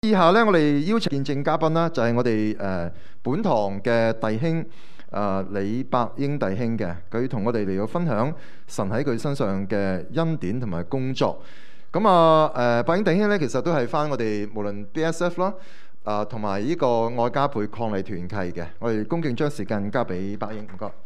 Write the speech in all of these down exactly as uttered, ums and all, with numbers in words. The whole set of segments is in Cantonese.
以下咧，我哋邀請見證嘉賓啦，就係、是、我哋誒、呃、本堂嘅弟兄誒、呃、李伯英弟兄嘅，佢同我哋嚟到分享神喺佢身上嘅恩典同埋工作。咁啊誒伯英弟兄咧，其實都係返我哋無論 B S F 啦，啊同埋呢個愛加倍伉儷團契嘅。我哋恭敬將時間交俾伯英，唔該。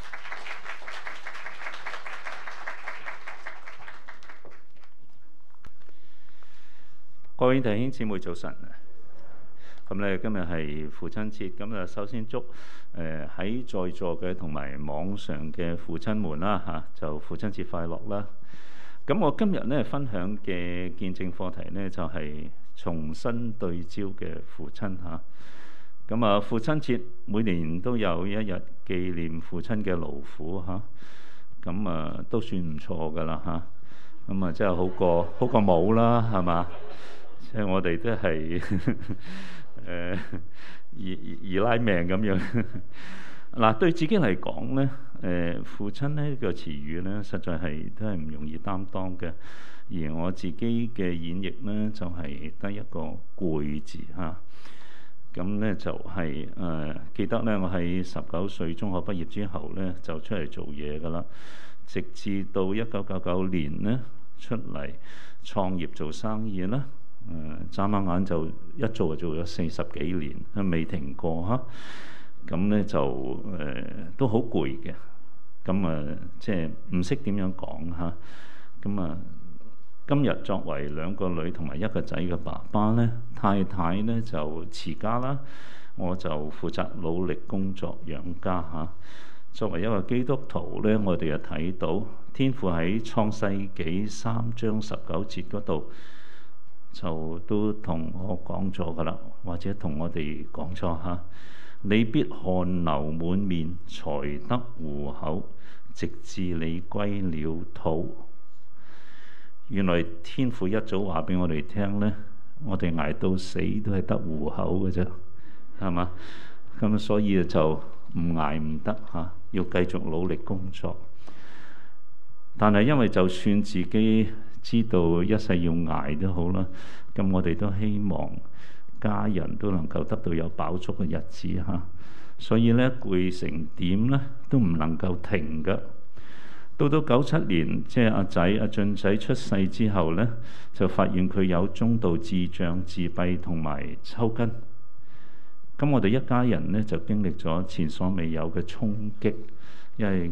各位弟兄姊妹早晨。咁咧今日係父親節，咁啊首先祝誒喺在座嘅同埋網上嘅父親們啦嚇，就父親節快樂啦。咁我今日咧分享嘅見證課題咧就係重新對焦嘅父親嚇。咁啊父親節每年都有一日紀念父親嘅勞苦嚇，咁啊都算唔錯噶啦嚇。咁啊真係好過好過冇啦，係嘛？即係我哋都係誒二二拉命咁樣嗱，對自己嚟講咧，誒、呃、父親呢個詞語咧，實在係都係唔容易擔當嘅。而我自己嘅演繹咧，就係、是、得一個攰字嚇。咁、啊、咧就係、是、誒、呃、記得咧，我喺十九歲中學畢業之後咧，就出嚟做嘢噶啦，直至到一九九九年咧出嚟創業做生意啦。誒眨下眼就一做就做咗四十幾年，都未停過嚇。咁咧就誒、呃、都好攰嘅。咁啊，即係唔識點樣講嚇。咁啊，今日作為兩個女同埋一個仔嘅爸爸咧，太太咧就持家啦，我就負責努力工作養家嚇。作為一個基督徒咧，我哋又睇到天父喺創世紀三章十九節嗰度，就都同我講咗噶啦，或者同我哋講咗嚇。你必汗流滿面，才得糊口，直至你歸了土。原來天父一早話俾我哋聽咧，我哋捱到死都係得糊口嘅啫，係嘛？咁所以就唔捱唔得嚇，要繼續努力工作。但係因為就算自己知道一世要捱都好啦，咁我哋都希望家人都能夠得到有飽足嘅日子嚇，所以咧攰成點咧都唔能夠停㗎。到到九七年，即係阿仔阿俊仔出世之後咧，就發現佢有中度智障、自閉同埋抽筋。咁我哋一家人咧就經歷咗前所未有嘅衝擊，因為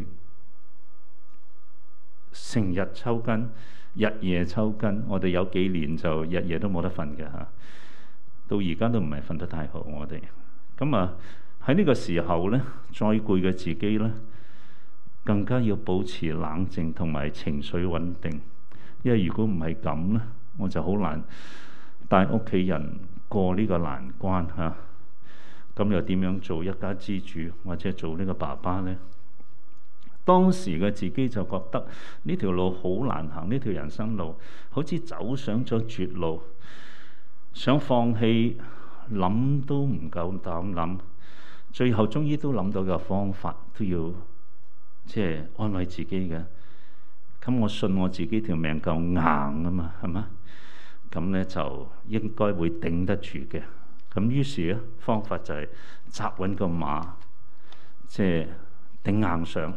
成日抽筋。日夜抽筋，我哋有幾年就日夜都冇得瞓嘅嚇，到而家都唔係瞓得太好。我哋咁啊喺呢個時候咧，再攰嘅自己咧，更加要保持冷靜同埋情緒穩定，因為如果唔係咁咧，我就好難帶屋企人過呢個難關嚇。咁又點樣做一家之主或者做呢個爸爸咧？當時嘅自己就覺得呢條路好難行，呢條人生路好似走上咗絕路，想放棄，諗都唔夠膽諗。最後終於都諗到個方法，都要即係安慰自己嘅。咁我信我自己條命夠硬啊嘛，係嘛？咁咧就應該會頂得住嘅。咁於是咧方法就係紮穩個馬，即係頂硬上。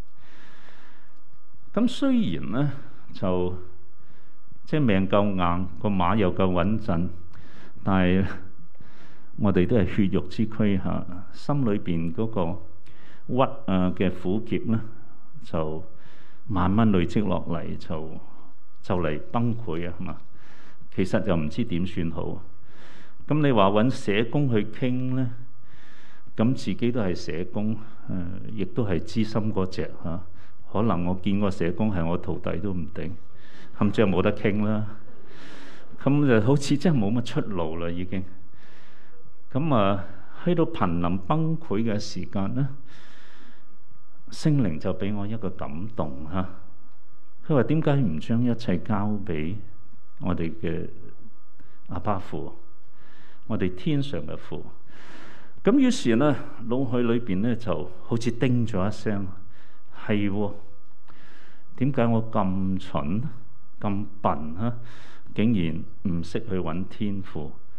咁雖然咧就即係命夠硬，個馬又夠穩陣，但係我哋都係血肉之軀嚇，心裏邊嗰個屈啊嘅苦澀咧，就慢慢累積落嚟，就就嚟崩潰啊嘛。其實就唔知點算好。咁你話揾社工去傾咧，咁自己都係社工，誒、呃、亦都係資深嗰隻嚇。可能我見過社工係我徒弟都唔定，咁即係冇得傾啦。咁就好似真係冇乜出路啦，已經。咁啊，去到瀕臨崩潰嘅時間咧，聖靈就俾我一個感動嚇。佢話點解唔將一切交俾我哋嘅阿爸父，我哋天上嘅父？咁於是咧，腦海裏邊咧就好似叮咗一聲。係喎，點解我咁蠢、咁笨啊？竟然唔識去揾天父，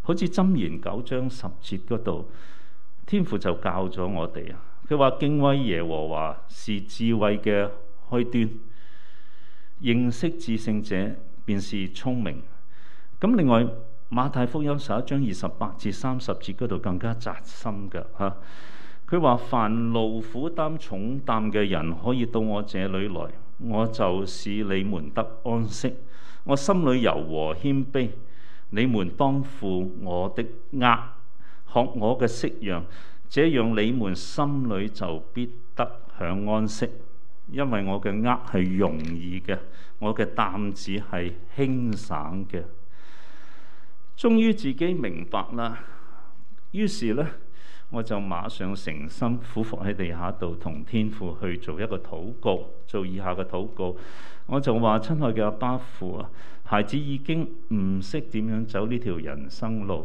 好似箴言九章十節嗰度，天父就教咗我哋啊。佢話敬畏耶和華是智慧嘅開端，認識至聖者便是聰明。咁另外馬太福音十一章二十八至三十節嗰度更加扎心嘅嚇。佢話凡勞苦擔重擔嘅人可以到我這裏來，我就使你們得安息。我心裏柔和謙卑，你們當負我的軛，學我嘅息樣，這樣你們心裏就必得享安息。因為我嘅軛係容易嘅，我嘅擔子係輕省嘅。終於自己明白啦，於是呢，我就馬上誠心俯伏喺地下度，同天父去做一個禱告，做以下嘅禱告。我就話：親愛嘅阿爸父啊，孩子已經唔識點樣走呢條人生路，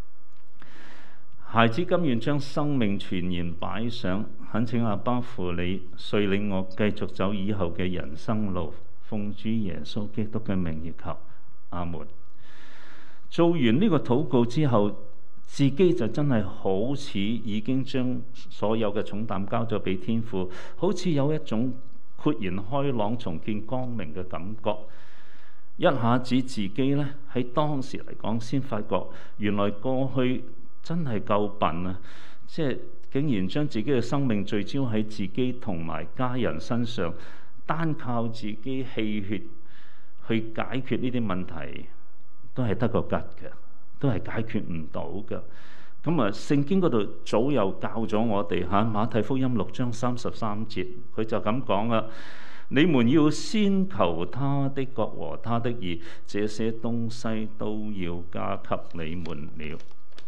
孩子甘願將生命全然擺上，懇請阿爸父你率領我繼續走以後嘅人生路，奉主耶穌基督嘅名而求，阿門。做完呢個禱告之後，自己就真係好似已經將所有嘅重擔交咗俾天父，好似有一種豁然開朗、重見光明嘅感覺。一下子自己呢，喺當時嚟講，先發覺原來過去真係夠笨啊！即係竟然將自己嘅生命聚焦喺自己同埋家人身上，單靠自己氣血去解決呢啲問題，都係得個吉嘅，都係解決唔到嘅。咁啊，聖經嗰度早又教咗我哋嚇，馬太福音六章三十三節，佢就咁講啦：你們要先求他的國和他的義，這些東西都要加給你們了。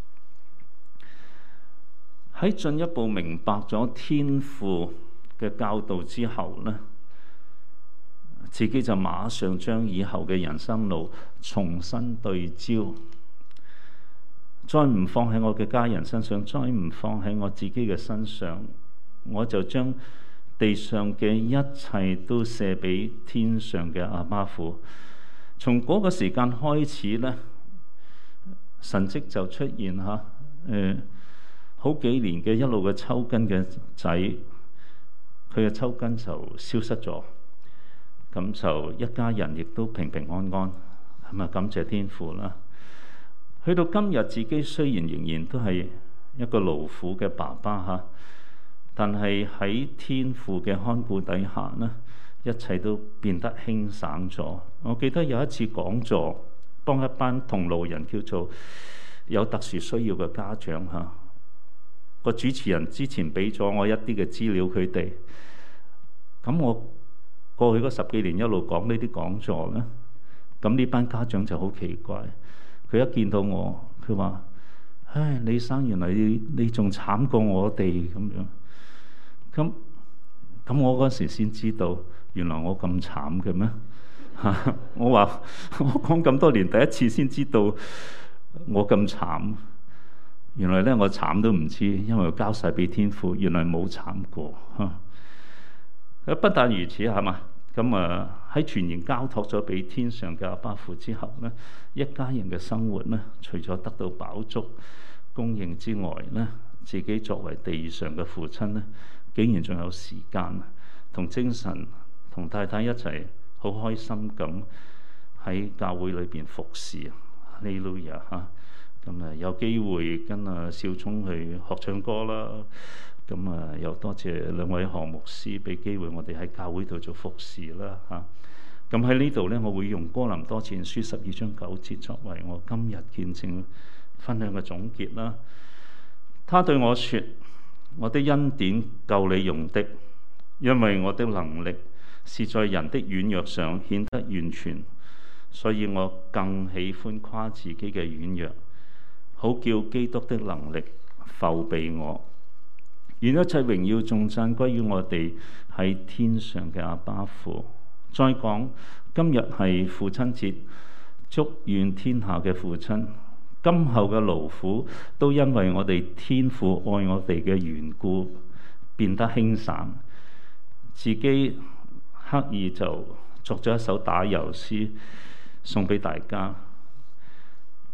喺進一步明白咗天父嘅教導之後呢，自己就馬上將以後嘅人生路重新對焦，再唔放喺我嘅家人身上，再唔放喺我自己嘅身上，我就將地上嘅一切都卸俾天上嘅阿爸父。從嗰個時間開始呢，神蹟就出現嚇，誒、呃、好幾年嘅一路嘅抽筋嘅仔，佢嘅抽筋就消失咗。咁就一家人亦都平平安安，係咪感謝天父啦？去到今日，自己雖然仍然都係一個勞苦嘅爸爸嚇，但係喺天父嘅看顧底下呢，一切都變得輕省咗。我記得有一次講座，幫一班同路人叫做有特殊需要嘅家長嚇，個主持人之前俾咗我一啲嘅資料佢哋，咁我過去嗰十幾年一路講呢啲講座咧，咁呢班家長就好奇怪，佢一見到我，佢話：唉，李生，原來你你仲慘過我哋咁樣。咁咁我嗰時先知道，原來我咁慘嘅咩？我話我講咁多年，第一次先知道我咁慘。原來咧我慘都唔知，因為我交晒俾天父，原來冇慘過。不但如此，係嘛？咁啊喺全然交託咗俾天上嘅阿爸父之後呢，一家人嘅生活呢，除咗得到飽足供應之外呢，自己作為地上嘅父親呢，竟然仲有時間同精神同太太一齊好開心咁喺教會裏邊服侍啊！哈利路亞嚇！咁啊有機會跟阿少聰去學唱歌啦。咁啊，又多謝兩位何牧師俾機會我哋喺教會度做服侍啦嚇。咁喺呢度呢，我會用哥林多前書十二章九節作為我今日見證分享嘅總結啦。他對我說：我的恩典夠你用的，因為我的能力是在人的軟弱上顯得完全，所以我更喜歡誇自己嘅軟弱，好叫基督的能力覆庇我。願一切榮耀頌讚歸於我哋喺天上嘅阿爸父。再講，今日係父親節，祝願天下嘅父親今後嘅勞苦都因為我哋天父愛我哋嘅緣故變得輕省。自己刻意就作咗一首打油詩送俾大家。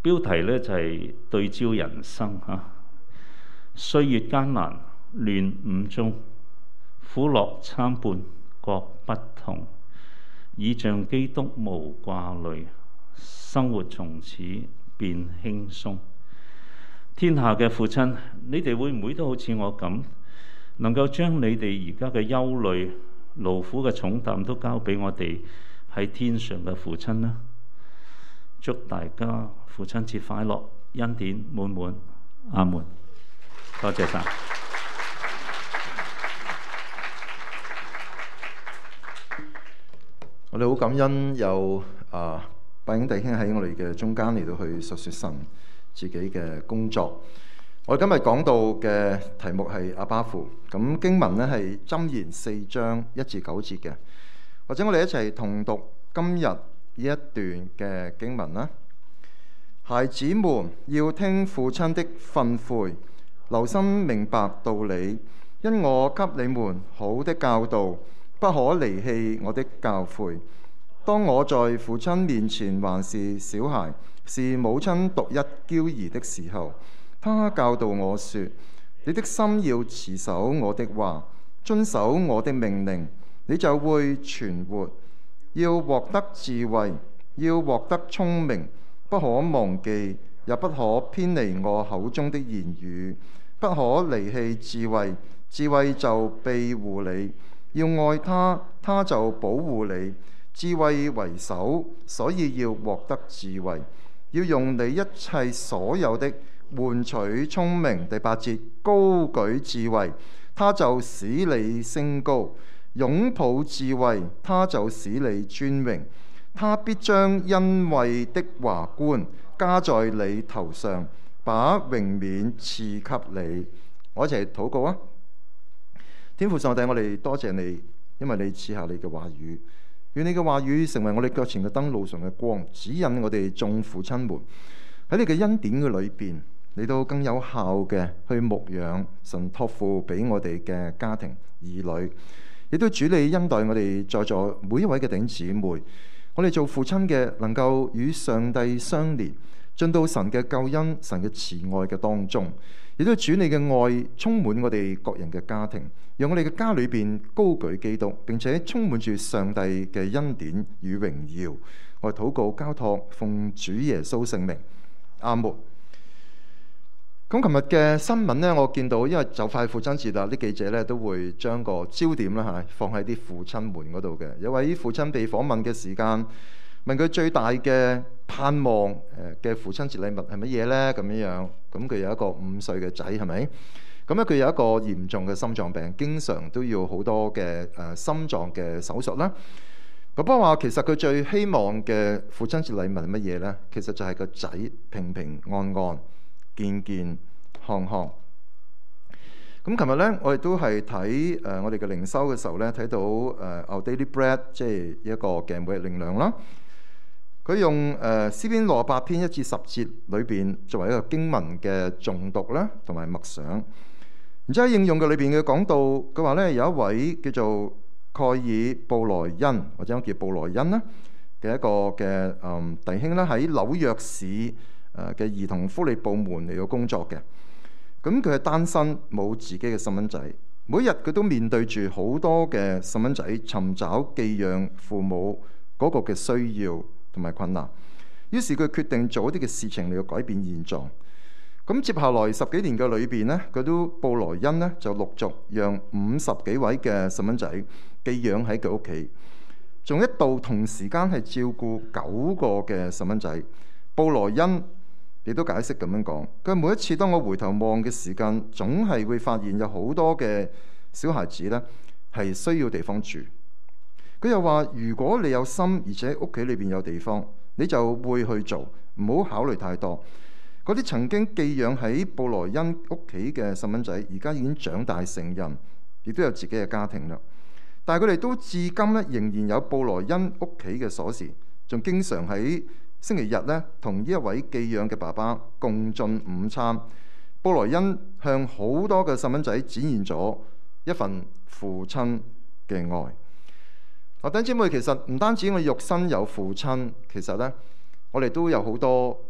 標題呢就係、是、對焦人生嚇。歲月艱難，亂五中，苦樂參半各不同。倚仗基督無掛慮，生活從此變輕鬆。天下嘅父親，你哋會唔會都好似我咁，能夠將你哋而家嘅憂慮、勞苦嘅重擔都交俾我哋喺天上嘅父親呢？祝大家父親節快樂，恩典滿滿。阿門。多謝晒。 我哋好感恩有啊百英弟兄喺我哋嘅中間嚟到去述說神自己嘅工作。我哋今日講到嘅題目係阿爸父，咁經文呢係箴言四章一至九節嘅，或者我哋一齊同讀今日呢一段嘅經文啦。孩子們要聽父親的訓誨，留心明白道理，因我給你們好的教導，不可離棄我的教誨。當我在父親面前還是小孩，是母親獨一嬌兒的時候，他教導我說：你的心要持守我的話，遵守我的命令，你就會存活。要獲得智慧，要獲得聰明，不可忘記，也不可偏離我口中的言語，不可離棄智慧，智慧就庇護你。要愛他，他就保護你。智慧為首，所以要獲得智慧。要用你一切所有的換取聰明。第八節，高舉智慧，他就使你升高；擁抱智慧，他就使你尊榮。他必將恩惠的華冠加在你頭上，把榮冕賜給你。我一齊禱告啊！天父上帝，我哋多謝你，因為你賜下你嘅話語，願你嘅話語成為我哋腳前嘅燈，路上嘅光，指引我哋眾父親們喺你嘅恩典嘅裏邊，嚟到更有效嘅去牧養神託付俾我哋嘅家庭兒女，亦都主你恩待我哋在座每一位嘅弟兄姊妹。我哋做父親嘅能夠與上帝相連，進到神嘅救恩、神嘅慈愛嘅當中，亦都主你嘅愛充滿我哋各人嘅家庭，讓我哋嘅家裏邊高舉基督，並且充滿住上帝嘅恩典與榮耀。我哋禱告交託，奉主耶穌聖名，阿門。咁琴日嘅新聞呢，我見到因為就快父親節啦，啲記者呢都會將個焦點啦嚇放喺啲父親們嗰度嘅。有位父親被訪問嘅時間，問佢最大嘅盼望誒嘅父親節禮物係乜嘢呢？咁樣樣，咁佢有一個五歲嘅仔係咪？咁咧佢有一個嚴重嘅心臟病，經常都要好多嘅誒心臟嘅手術啦。爸爸話其實佢最希望嘅父親節禮物係乜嘢呢？其實就係個仔平平安安、健健康康。咁琴日咧，我哋都係睇誒我哋嘅靈修嘅時候咧，睇到誒 Our Daily Bread，即係一個嘅每日靈糧啦。佢用誒詩篇六十八篇一至十節裏邊作為一個經文嘅誦讀啦，同埋默想。然之後喺應用嘅裏邊，佢講到佢話咧有一位叫做蓋爾布萊恩或者叫布萊恩啦嘅一個嘅誒弟兄啦，喺紐約市誒嘅兒童福利部門嚟到工作嘅。咁佢係單身，冇自己嘅細蚊仔，每日佢都面對住好多嘅細蚊仔尋找寄養父母嗰個嘅需要同埋困難，於是佢決定做一啲嘅事情嚟到改變現狀。咁接下來十幾年嘅裏邊呢，佢都布萊恩呢就陸續讓五十幾位嘅細蚊仔寄養喺佢屋企，仲一度同時間係照顧九個嘅細蚊仔。布萊恩亦都解釋咁樣講，佢每一次當我回頭望嘅時間，總係會發現有好多嘅小孩子呢係需要地方住。佢又話：如果你有心，而且屋企裏邊有地方，你就會去做，唔好考慮太多。嗰啲曾經寄養喺布萊恩屋企嘅細蚊仔，而家已經長大成人，亦都有自己嘅家庭啦。但係佢哋都至今咧，仍然有布萊恩屋企嘅鎖匙，仲經常喺星期日咧，同呢一位寄養嘅爸爸共進午餐。布萊恩向好多嘅細蚊仔展現咗一份父親嘅愛。我弟兄姊妹，其實唔單止我肉身有父親，其實咧我哋都有好多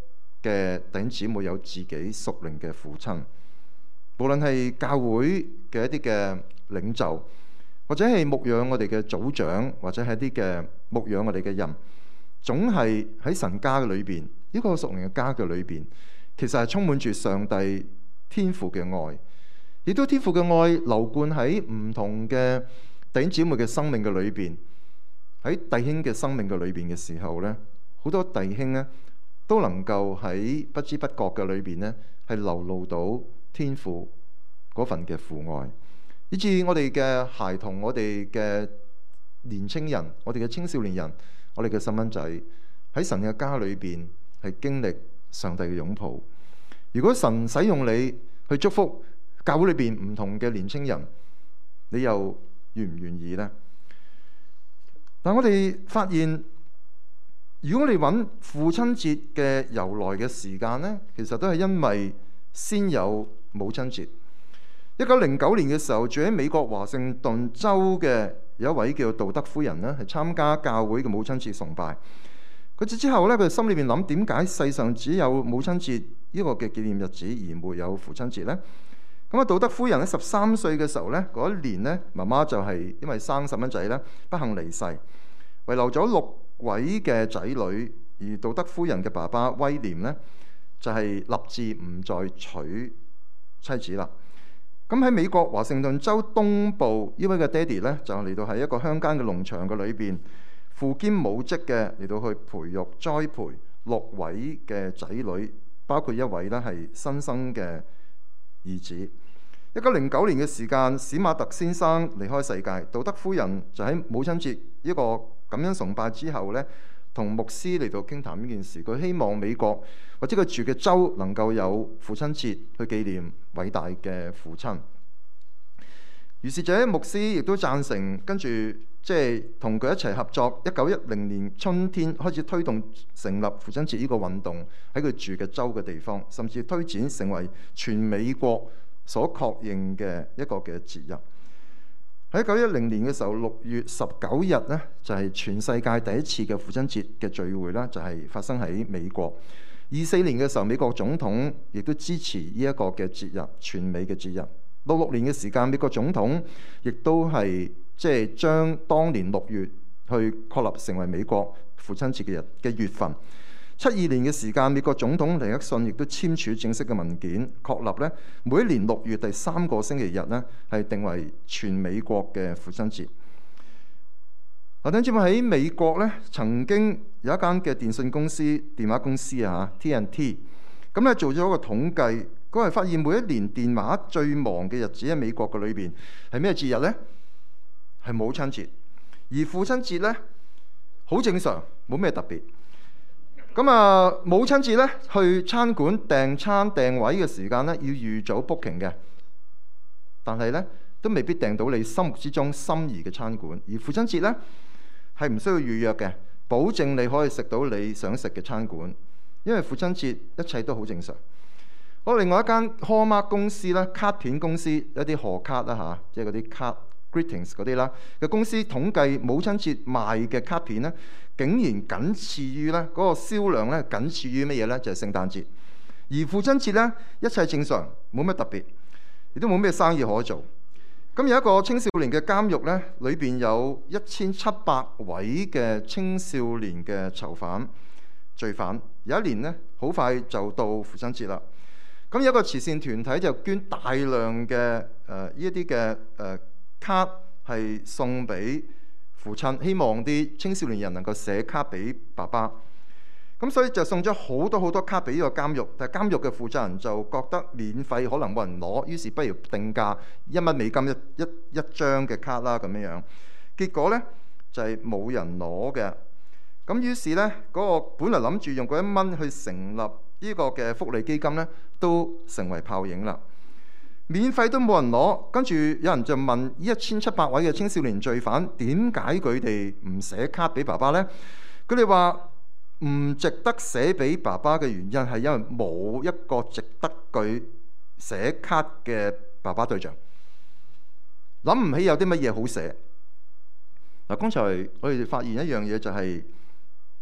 嘅弟兄姊妹有自己屬靈嘅父親，無論係教會嘅一啲嘅領袖，或者係牧養我哋嘅組長，或者係一啲嘅牧養我哋嘅人，總係喺神家嘅裏邊，呢個屬靈嘅家嘅裏邊，其實係充滿住上帝天父嘅愛，亦都天父嘅愛流灌喺唔同嘅弟兄姊妹嘅生命嘅裏邊。喺弟兄嘅生命嘅裏邊嘅時候呢，好多弟兄呢都能夠喺不知不覺嘅裏邊呢，係流露到天父嗰份嘅父愛，以至我哋嘅孩童、我哋嘅年青人、我哋嘅青少年人、我哋嘅細蚊仔喺神嘅家裏邊係經歷上帝嘅擁抱。如果神使用你去祝福教會裏邊唔同嘅年青人，你又願唔願意呢？但我哋發現，如果我哋揾父親節嘅由來嘅時間呢，其實都係因為先有母親節。一九零九年嘅時候，住喺美國華盛頓州嘅有一位叫道德夫人呢，係參加教會嘅母親節崇拜。佢之後呢，佢心裏面諗，點解世上只有母親節呢個嘅紀念日子，而沒有父親節呢？咁啊，道德夫人喺十三歲嘅時候呢，嗰一年呢，媽媽就係因為生細蚊仔呢，不幸離世，遺留咗六位嘅仔女。而道德夫人嘅爸爸威廉呢，就係立志唔再娶妻子啦。咁喺美國華盛頓州東部呢位嘅爹哋呢，就嚟到喺一個鄉間嘅農場嘅裏邊，父兼母職嘅嚟到去培育栽培六位嘅仔女，包括一位呢係新生嘅兒子。一九零九年嘅時間，史馬特先生離開世界，道德夫人就喺母親節一個感恩崇拜之後呢，同牧師嚟到傾談呢件事。佢希望美國或者佢住嘅州能夠有父親節去紀念偉大嘅父親。於是者牧師亦都贊成，跟住即係同佢一齊合作。一九一零年春天開始推動成立父親節呢個運動，喺佢住嘅州嘅地方，甚至推展成為全美國所確認嘅一個嘅節日。喺一九一零年嘅時候，六月十九日呢，就係全世界第一次嘅父親節嘅聚會啦，就係發生喺美國。二四年嘅時候，美國總統亦都支持呢一個嘅節日，全美嘅節日。六六年嘅時間，美國總統亦都係即係將當年六月去確立成為美國父親節嘅日嘅月份。七二年嘅時間，美國總統尼克遜亦都簽署正式嘅文件，確立咧每一年六月第三個星期日咧係定為全美國嘅父親節。我等住喺美國咧，曾經有一間嘅電信公司、電話公司啊 ，T and T， 咁咧做咗一個統計，佢係發現每一年電話最忙嘅日子喺美國嘅裏邊係咩節日呢？係母親節，而父親節咧好正常，冇咩特別。咁啊，母親節咧去餐館訂餐訂位嘅時間咧要預早 booking 嘅，但係咧都未必訂到你心目之中心儀嘅餐館。而父親節咧係唔需要預約嘅，保證你可以食到你想食嘅餐館，因為父親節一切都好正常。好，另外一間 Hallmark 公司咧，卡片公司一啲賀卡啦嚇，即係嗰啲卡 greetings 嗰啲啦嘅公司統計母親節賣嘅卡片咧，竟然僅次於咧嗰個銷量咧，僅次於乜嘢咧？就係聖誕節。而父親節咧，一切正常，冇乜特別，亦都冇咩生意可做。咁有一個青少年嘅監獄咧，裏邊有一千七百位嘅青少年嘅囚犯罪犯。有一年咧，好快就到父親節啦。咁有一個慈善團體就捐大量嘅誒呢一啲嘅誒卡係送俾父親，希望啲青少年人能夠寫卡俾爸爸。咁所以就送咗好多好多卡俾呢個監獄，但係監獄嘅負責人就覺得免費可能冇人攞，於是不如定價一蚊美金一一一張嘅卡啦咁樣樣。結果呢，就係、是、冇人攞嘅。咁於是呢，嗰、那個本來諗住用嗰一蚊去成立呢個嘅福利基金呢，都成為泡影啦。免費都冇人攞，跟住有人就問呢一千七百位嘅青少年罪犯點解佢哋唔寫卡俾爸爸呢？佢哋話唔值得寫俾爸爸嘅原因係因為冇一個值得佢寫卡嘅爸爸對象，諗唔起有啲乜嘢好寫。嗱，剛才我哋發現一樣嘢就係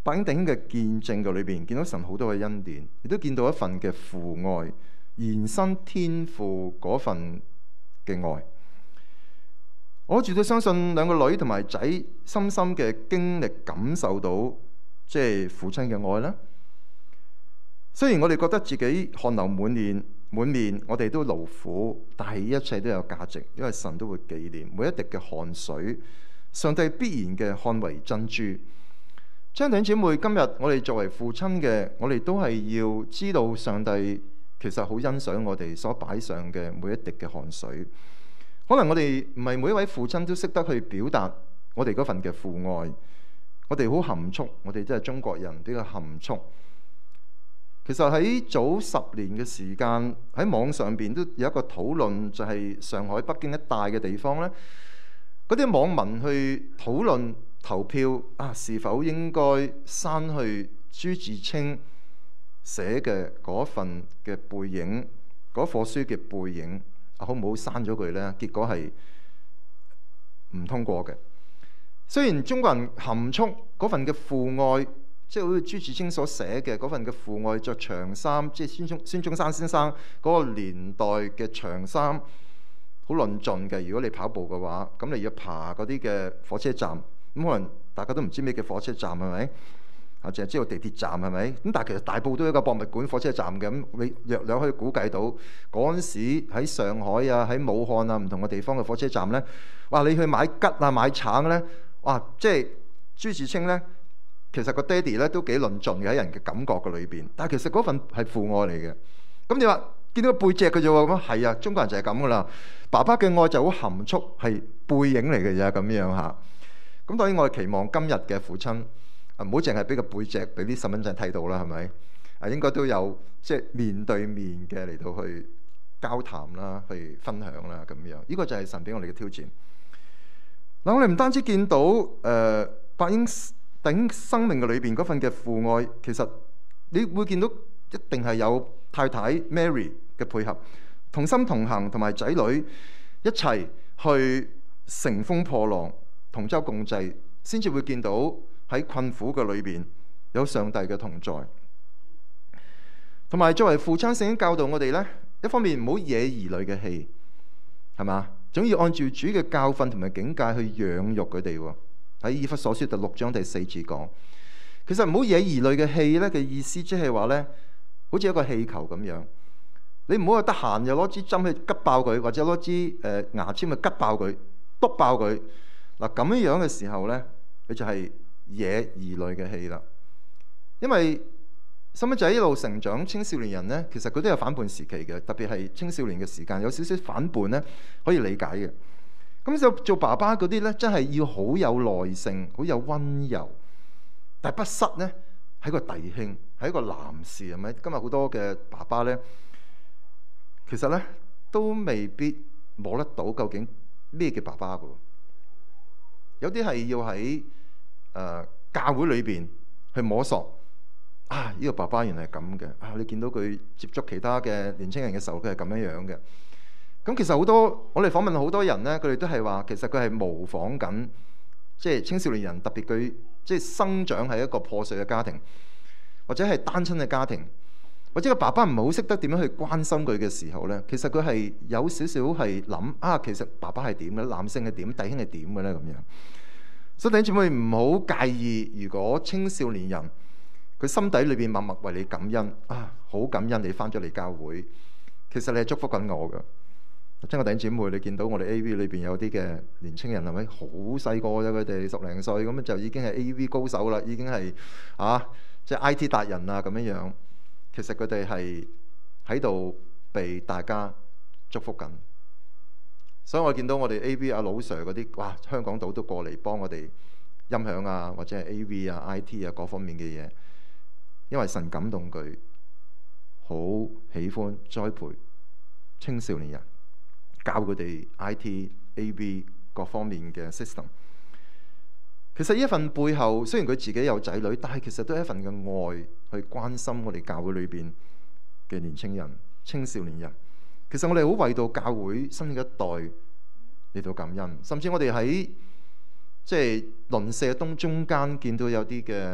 白英弟兄嘅見證嘅裏邊，見到神好多嘅恩典，亦都見到一份嘅父愛，延伸天父嗰份嘅愛。我絕對相信兩個女同埋仔深深嘅經歷感受到即係父親嘅愛啦。雖然我哋覺得自己汗流滿面滿面，我哋都勞苦，但係一切都有價值，因為神都會紀念每一滴嘅汗水，上帝必然嘅看為珍珠。弟兄姊妹，今日我哋作為父親嘅，我哋都係要知道上帝其實好欣賞我哋所擺上嘅每一滴嘅汗水。可能我哋唔係每一位父親都識得去表達我哋嗰份嘅父愛，我哋好含蓄，我哋真係中國人比較含蓄。其實喺早十年嘅時間，喺網上邊都有一個討論，就係上海、北京一帶嘅地方呢，嗰啲網民去討論投票啊，是否應該刪去朱自清寫嘅嗰份嘅背影，嗰課書嘅背影，啊、好唔好刪咗佢呢？結果係唔通過嘅。雖然中國人含蓄嗰份嘅父愛，即係好似朱自清所寫嘅嗰份嘅父愛，着長衫，即係孫中孫中山先生嗰個年代嘅長衫，好論盡嘅。如果你跑步嘅話，咁你要爬嗰啲嘅火車站，咁可能大家都唔知咩叫火車站係咪？啊，淨係知道地鐵站係咪？咁但係其實大埔都有一個博物館火車站嘅，咁你略略可以估計到嗰陣時喺上海啊、喺武漢啊唔同嘅地方嘅火車站呢，哇！你去買桔啊、買橙呢，哇！即係朱自清呢。其實個爹哋咧都幾論盡嘅喺人嘅感覺嘅裏邊，但係其實嗰份係父愛嚟嘅。咁你話見到個背脊嘅啫喎，咁係啊，中國人就係咁噶啦。爸爸嘅愛就好含蓄，係背影嚟嘅啫咁樣嚇。咁當然我哋期望今日嘅父親唔好淨係俾個背脊俾啲細蚊仔睇到啦，係咪？啊，應該都有即係面對面嘅嚟到去交談啦，去分享啦咁樣。呢個就係神俾我哋嘅挑戰。嗱，我哋唔單止見到誒、呃、白英弟兄生命嘅裏邊嗰份嘅父愛，其實你會見到一定係有太太 Mary 嘅配合，同心同行，同埋仔女一齊去乘風破浪，同舟共濟，先至會見到喺困苦嘅裏邊有上帝嘅同在。同埋作為父親，聖經教導我哋呢，一方面唔好惹兒女嘅氣，係嘛？總要按照主嘅教訓同埋境界去養育佢哋喎。喺以弗所書第六章第四節講，其實唔好惹兒女嘅氣咧嘅意思，即係話咧，好似一個氣球咁樣，你唔好話得閒又攞支針去拮爆佢，或者攞支誒牙籤去拮爆佢、篤爆佢。嗱，咁樣樣嘅時候咧，佢就係惹兒女嘅氣啦。因為細蚊仔一路成長，青少年人咧，其實佢都有反叛時期嘅，特別係青少年嘅時間有少少反叛咧，可以理解嘅。咁就做爸爸嗰啲呢，真係要好有耐性，好有溫柔，但係不失呢，係個弟兄，係一個男士，係咪？今日好多嘅爸爸呢，其實呢都未必摸得到究竟咩叫爸爸㗎。有啲係要喺誒、呃、教會裏邊去摸索啊！呢、這個爸爸原來係咁嘅啊！你見到佢接觸其他嘅年輕人嘅時候，佢係咁樣樣嘅。咁其實好多我哋訪問好多人呢，佢哋都係話其實佢係模仿緊，即係青少年人，特別佢即係生長喺一個破碎嘅家庭，或者係單親嘅家庭，或者個爸爸唔係好識得點樣去關心佢嘅時候呢，其實佢係有少少係諗啊，其實爸爸係點嘅，男性係點，弟兄係點嘅咧咁樣。所以弟兄姊妹唔好介意，如果青少年人佢心底裏邊默默為你感恩啊，好感恩你翻咗嚟教會，其實你係祝福緊我㗎。親愛弟兄姊妹，你見到我哋 A V 裏邊有啲嘅年青人係咪好細個啫？佢哋十零歲咁就已經係 A V 高手啦，已經係啊，即係 I T 達人啊咁樣樣。其實佢哋係喺度被大家祝福緊。所以我見到我哋 A V 阿老 Sir 嗰啲，哇！香港島都過嚟幫我哋音響啊，或者係 A V 啊、I T 啊各方面嘅嘢，因為神感動佢，好喜歡栽培青少年人。教佢哋 I T、A V 各方面嘅 system。其實呢一份背後，雖然佢自己有仔女，但係其實都係一份嘅愛，去關心我哋教會裏邊嘅年青人、青少年人。其實我哋好為到教會新嘅一代嚟到感恩，甚至我哋喺即係鄰舍東中間見到有啲嘅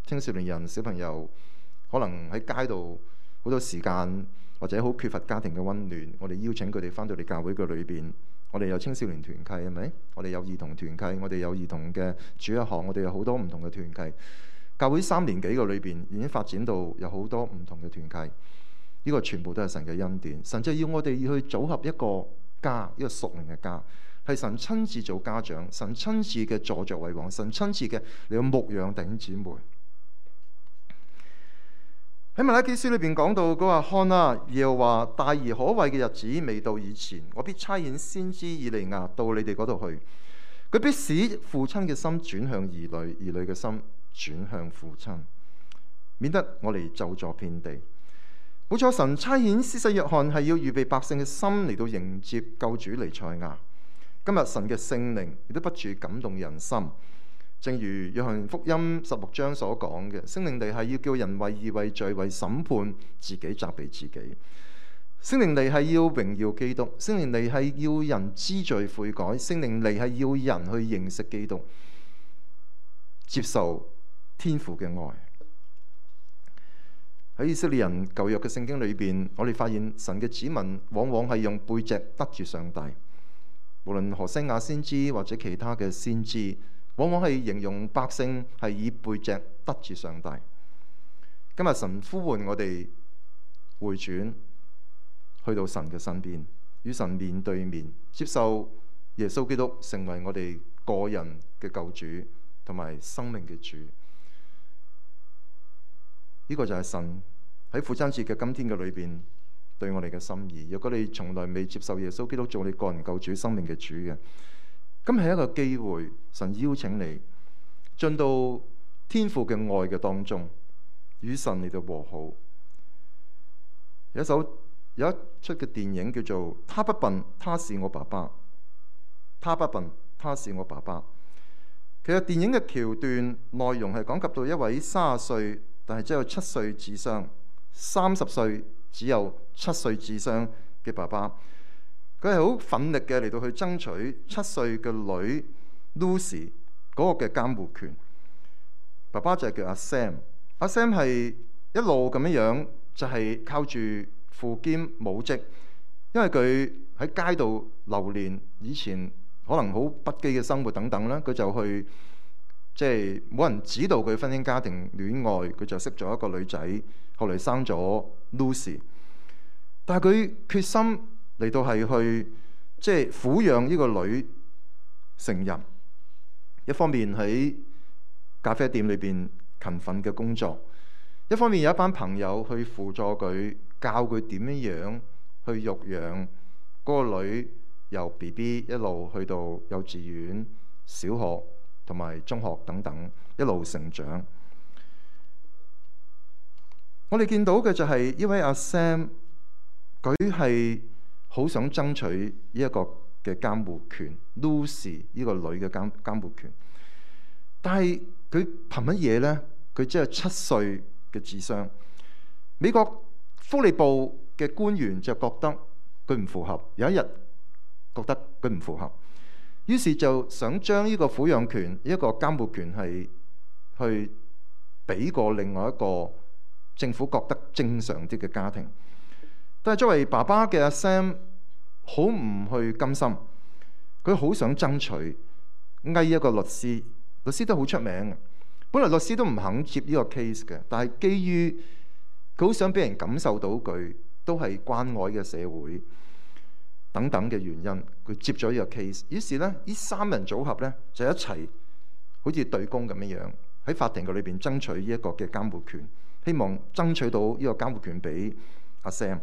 青少年人、小朋友可能喺街度好多時間，或者好缺乏家庭嘅溫暖，我哋邀請佢哋返到嚟教會嘅裏邊。我哋有青少年團契係咪？我哋有兒童團契，我哋有兒童嘅主日學，我哋有好多唔同嘅團契。教會三年幾個裏邊已經發展到有好多唔同嘅團契。呢個全部都係神嘅恩典。神就要我哋要去組合一個家，一個屬靈嘅家，係神親自做家長，神親自嘅坐著為王，神親自嘅嚟到牧養弟兄姊妹。喺馬拉基書裏邊講到，佢話看啊，耶和華大而可畏嘅日子未到以前，我必差遣先知以利亞到你哋嗰度去，佢必使父親嘅心轉向兒女，兒女嘅心轉向父親，免得我哋咒詛遍地。冇錯，神差遣施洗約翰係要預備百姓嘅心嚟到迎接救主彌賽亞。今日神嘅聖靈亦都不住感動人心。正如約翰福音十六章所講嘅，聖靈嚟係要叫人為義、為罪、為審判，自己責備自己。聖靈嚟係要榮耀基督，聖靈嚟係要人知罪悔改，聖靈嚟係要人去認識基督，接受天父嘅愛。喺以色列人舊約嘅聖經裏邊，我哋發現神嘅子民往往係用背脊得住上帝，無論何西亞先知或者其他嘅先知，往往係形容百姓係以背脊得住上帝。今日神呼喚我哋回轉，去到神嘅身邊，與神面對面，接受耶穌基督成為我哋個人嘅救主同埋生命嘅主。呢、這個就係神喺父親節嘅今天嘅裏邊對我哋嘅心意。如果你從來未接受耶穌基督做你個人救主、生命嘅主嘅，今係一個機會，神邀請你進到天父嘅愛嘅當中，與神嚟到和好。有一首有一出嘅電影叫做《他不笨，他是我爸爸》。他不笨，他是我爸爸。其實電影嘅橋段內容係講及到一位三十歲但係只有七歲智商，三十歲只有七歲智商嘅爸爸。佢係好奮力嘅嚟到去爭取七歲嘅女 Lucy 嗰個嘅監護權。爸爸就係叫阿 Sam， 阿 Sam 係一路咁樣樣，就係、是、靠住父兼母職，因為佢喺街度流連，以前可能好不羈嘅生活等等啦，佢就去即係冇人指導佢婚姻家庭戀愛，佢就識咗一個女仔，後嚟生咗 Lucy。但係佢決心嚟到係去即係撫養呢個女成人，一方面喺咖啡店裏邊勤奮嘅工作，一方面有一班朋友去輔助佢，教佢點樣樣去育養嗰個女，由 B B 一路去到幼稚園、小學同埋中學等等，一路成長。我哋見到嘅就係呢位阿 Sam， 佢係好想爭取呢一個嘅監護權 ，Lucy 呢個女嘅監監護權。但係佢憑乜嘢呢？佢只係七歲嘅智商。美國福利部嘅官員就覺得佢唔符合，有一日覺得佢唔符合，於是就想將呢個撫養權、呢、這、一個監護權係去俾過另外一個政府覺得正常啲嘅家庭。但係作為爸爸嘅阿 Sam 好唔去甘心，佢好想爭取，嗌一個律師，律師都好出名嘅。本來律師都唔肯接呢個 case 嘅，但係基於佢好想俾人感受到佢都係關愛嘅社會等等嘅原因，佢接咗呢個 case。於是咧，呢三人組合咧就一齊好似對攻咁樣樣喺法庭嘅裏邊爭取呢一個嘅監護權，希望爭取到呢個監護權俾阿 Sam。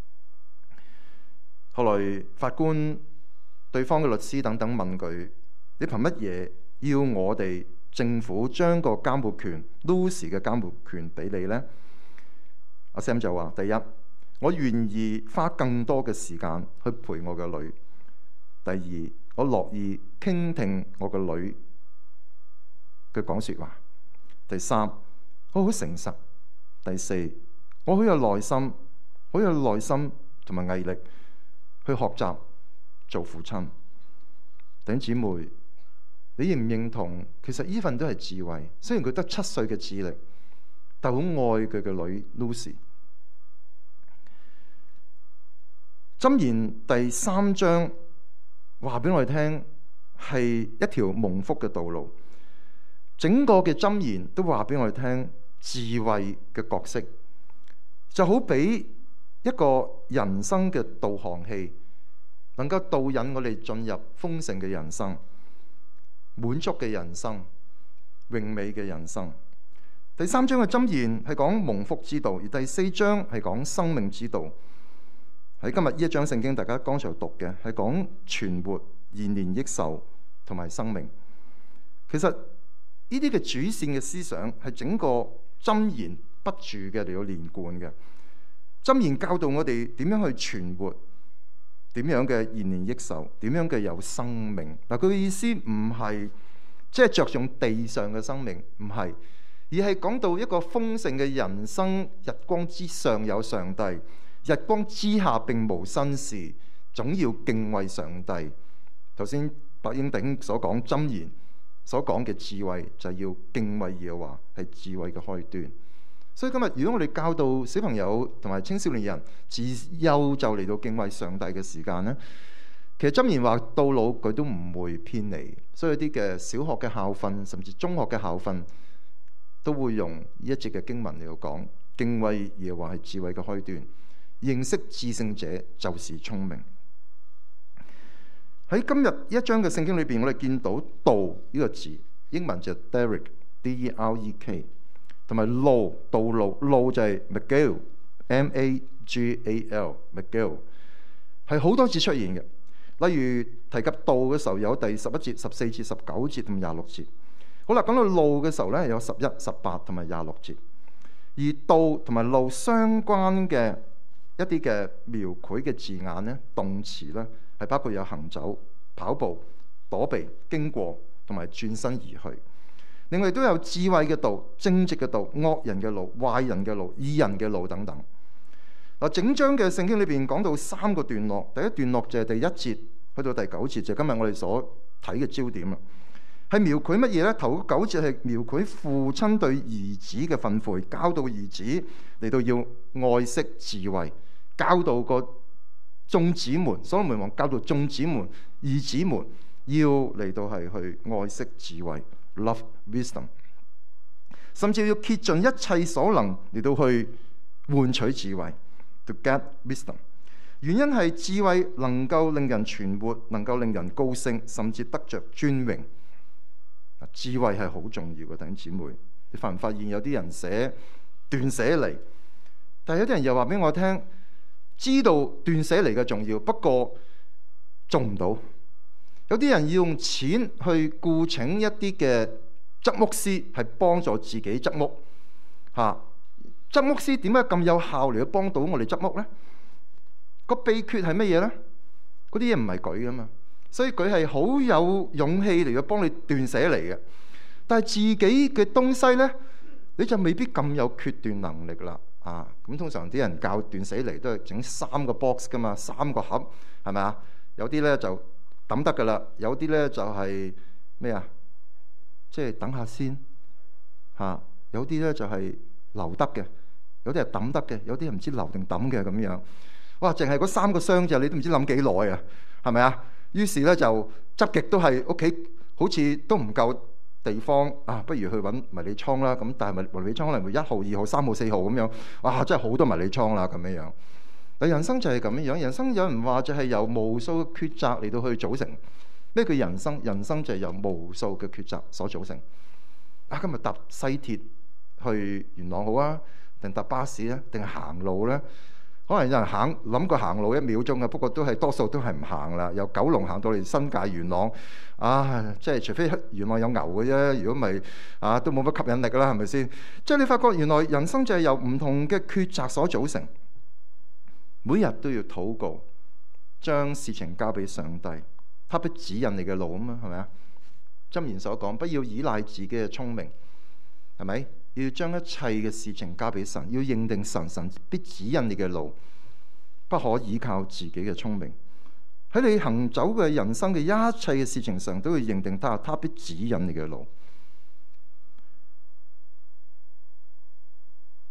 後來法官、對方嘅律師等等問佢：你憑乜嘢要我哋政府將個監護權 Lucy 嘅監護權俾你呢？阿 Sam 就話：第一，我願意花更多嘅時間去陪我嘅女；第二，我樂意傾聽我嘅女嘅講説話；第三，我好誠實；第四，我好有耐心，好有耐心同埋毅力去學習做父親。弟兄姊妹，你認唔認同？其實呢份都係智慧。雖然佢得七歲嘅智力， 但好愛佢嘅女 Lucy。箴言第三章話俾我哋聽，係一條蒙福嘅道路。整個嘅箴言都話俾我哋聽，智慧嘅角色就好比一個人生嘅導航器，能夠導引我哋進入豐盛嘅人生、滿足嘅人生、榮美嘅人生。第三章嘅箴言係講蒙福之道，而第四章係講生命之道。喺今日呢一章聖經，大家剛才讀嘅係講存活、延年益壽同埋生命。其實呢啲嘅主線嘅思想係整個箴言不住嘅嚟到連貫嘅。箴言教導我哋點樣去存活，點樣嘅延年益壽，點樣嘅有生命。嗱，佢嘅意思唔係即係着重地上嘅生命，唔係，而係講到一個豐盛嘅人生。日光之上有上帝，日光之下並無新事，總要敬畏上帝。頭先白英弟兄所講箴言所講嘅智慧，就係要敬畏耶和華，係智慧嘅開端。所以今日如果我哋教導小朋友同埋青少年人自幼就嚟到敬畏上帝嘅時間呢，其實箴言話到老佢都唔會偏離。所以一啲嘅小學嘅校訓，甚至中學嘅校訓，都會用呢一節嘅經文嚟到講，敬畏耶和華係智慧嘅開端，認識至聖者就是聰明。喺今日一章嘅聖經裏邊，我哋見到道呢個字，英文就係 Derek D E R E K， 同埋路，道路，路就係 Magil M A G A L Magil， 係好多次出現嘅。例如提及道嘅時候，有第十一節、十四節、十九節同廿六節。好啦，講到路嘅時候咧，有十一、十八同埋廿六節。而道同埋路相關嘅一啲嘅描繪嘅字眼咧，動詞咧，係包括有行走、跑步、躲避、經過同埋轉身而去。另外都有智慧嘅道、正直嘅道、惡人嘅路、壞人嘅路、義人嘅路等等。嗱，整章嘅聖經裏邊講到三個段落，第一段落就係第一節去到第九節，就係今日我哋所睇嘅焦點啦。係描繪乜嘢呢？頭九節係描繪父親對兒子嘅訓誨，教導兒子嚟到要愛惜智慧，教導個眾子們，所羅門王教導眾子們、兒子們要嚟到係去愛惜智慧 ，love wisdom， 甚至要竭盡一切所能嚟到去換取智慧 ，to get wisdom。原因係智慧能夠令人存活，能夠令人高升，甚至得着尊榮。智慧係好重要嘅，弟兄姊妹，你發唔發現有啲人寫斷捨離，但係有啲人又話俾我聽，知道斷捨離嘅重要，不過做唔到。有啲人要用錢去雇請一啲嘅執屋師，係幫助自己執屋。嚇，執屋師點解咁有效嚟去幫到我哋執屋呢？個秘訣係乜嘢呢？嗰啲嘢唔係佢噶嘛。所以佢係好有勇氣嚟到幫你斷捨離嘅，但係自己嘅東西呢，你就未必咁有決斷能力啦。啊，咁通常啲人教斷捨離都係整三個 box 噶嘛，三個盒係咪啊？有啲呢就抌得噶啦，有啲呢就係咩啊？即係等下先嚇、啊，有啲呢就係留得嘅，有啲係抌得嘅，有啲係唔知留定抌嘅咁樣。哇！淨係嗰三個箱啫，你都唔知諗幾耐啊？係咪啊？於是咧就執極都係屋企好似都唔夠地方啊，不如去揾迷你倉啦。咁但係迷迷你倉可能會一號、二號、三號、四號咁樣，哇！真係好多迷你倉啦咁樣樣。但人生就係咁樣樣，人生有人話就係由無數嘅抉擇嚟到去組成。咩叫人生？人生就係由無數嘅抉擇所組成。啊，今日搭西鐵去元朗好啊，定搭巴士咧，定係行路咧？可能有人行諗過行路一秒鐘嘅，不過都係多數都係唔行啦。由九龍行到嚟新界元朗，啊，即係除非元朗有牛嘅啫，如果唔係啊，都冇乜吸引力啦，係咪先？即係你發覺原來人生就係由唔同嘅抉擇所組成，每日都要禱告，將事情交俾上帝，他必指引你嘅路啊嘛，係咪啊？箴言所講，不要依賴自己嘅聰明，係咪？要將一切嘅事情交俾神，要認定神，神必指引你嘅路，不可依靠自己嘅聰明。喺你行走嘅人生嘅一切嘅事情上，都要認定他，他必指引你嘅路。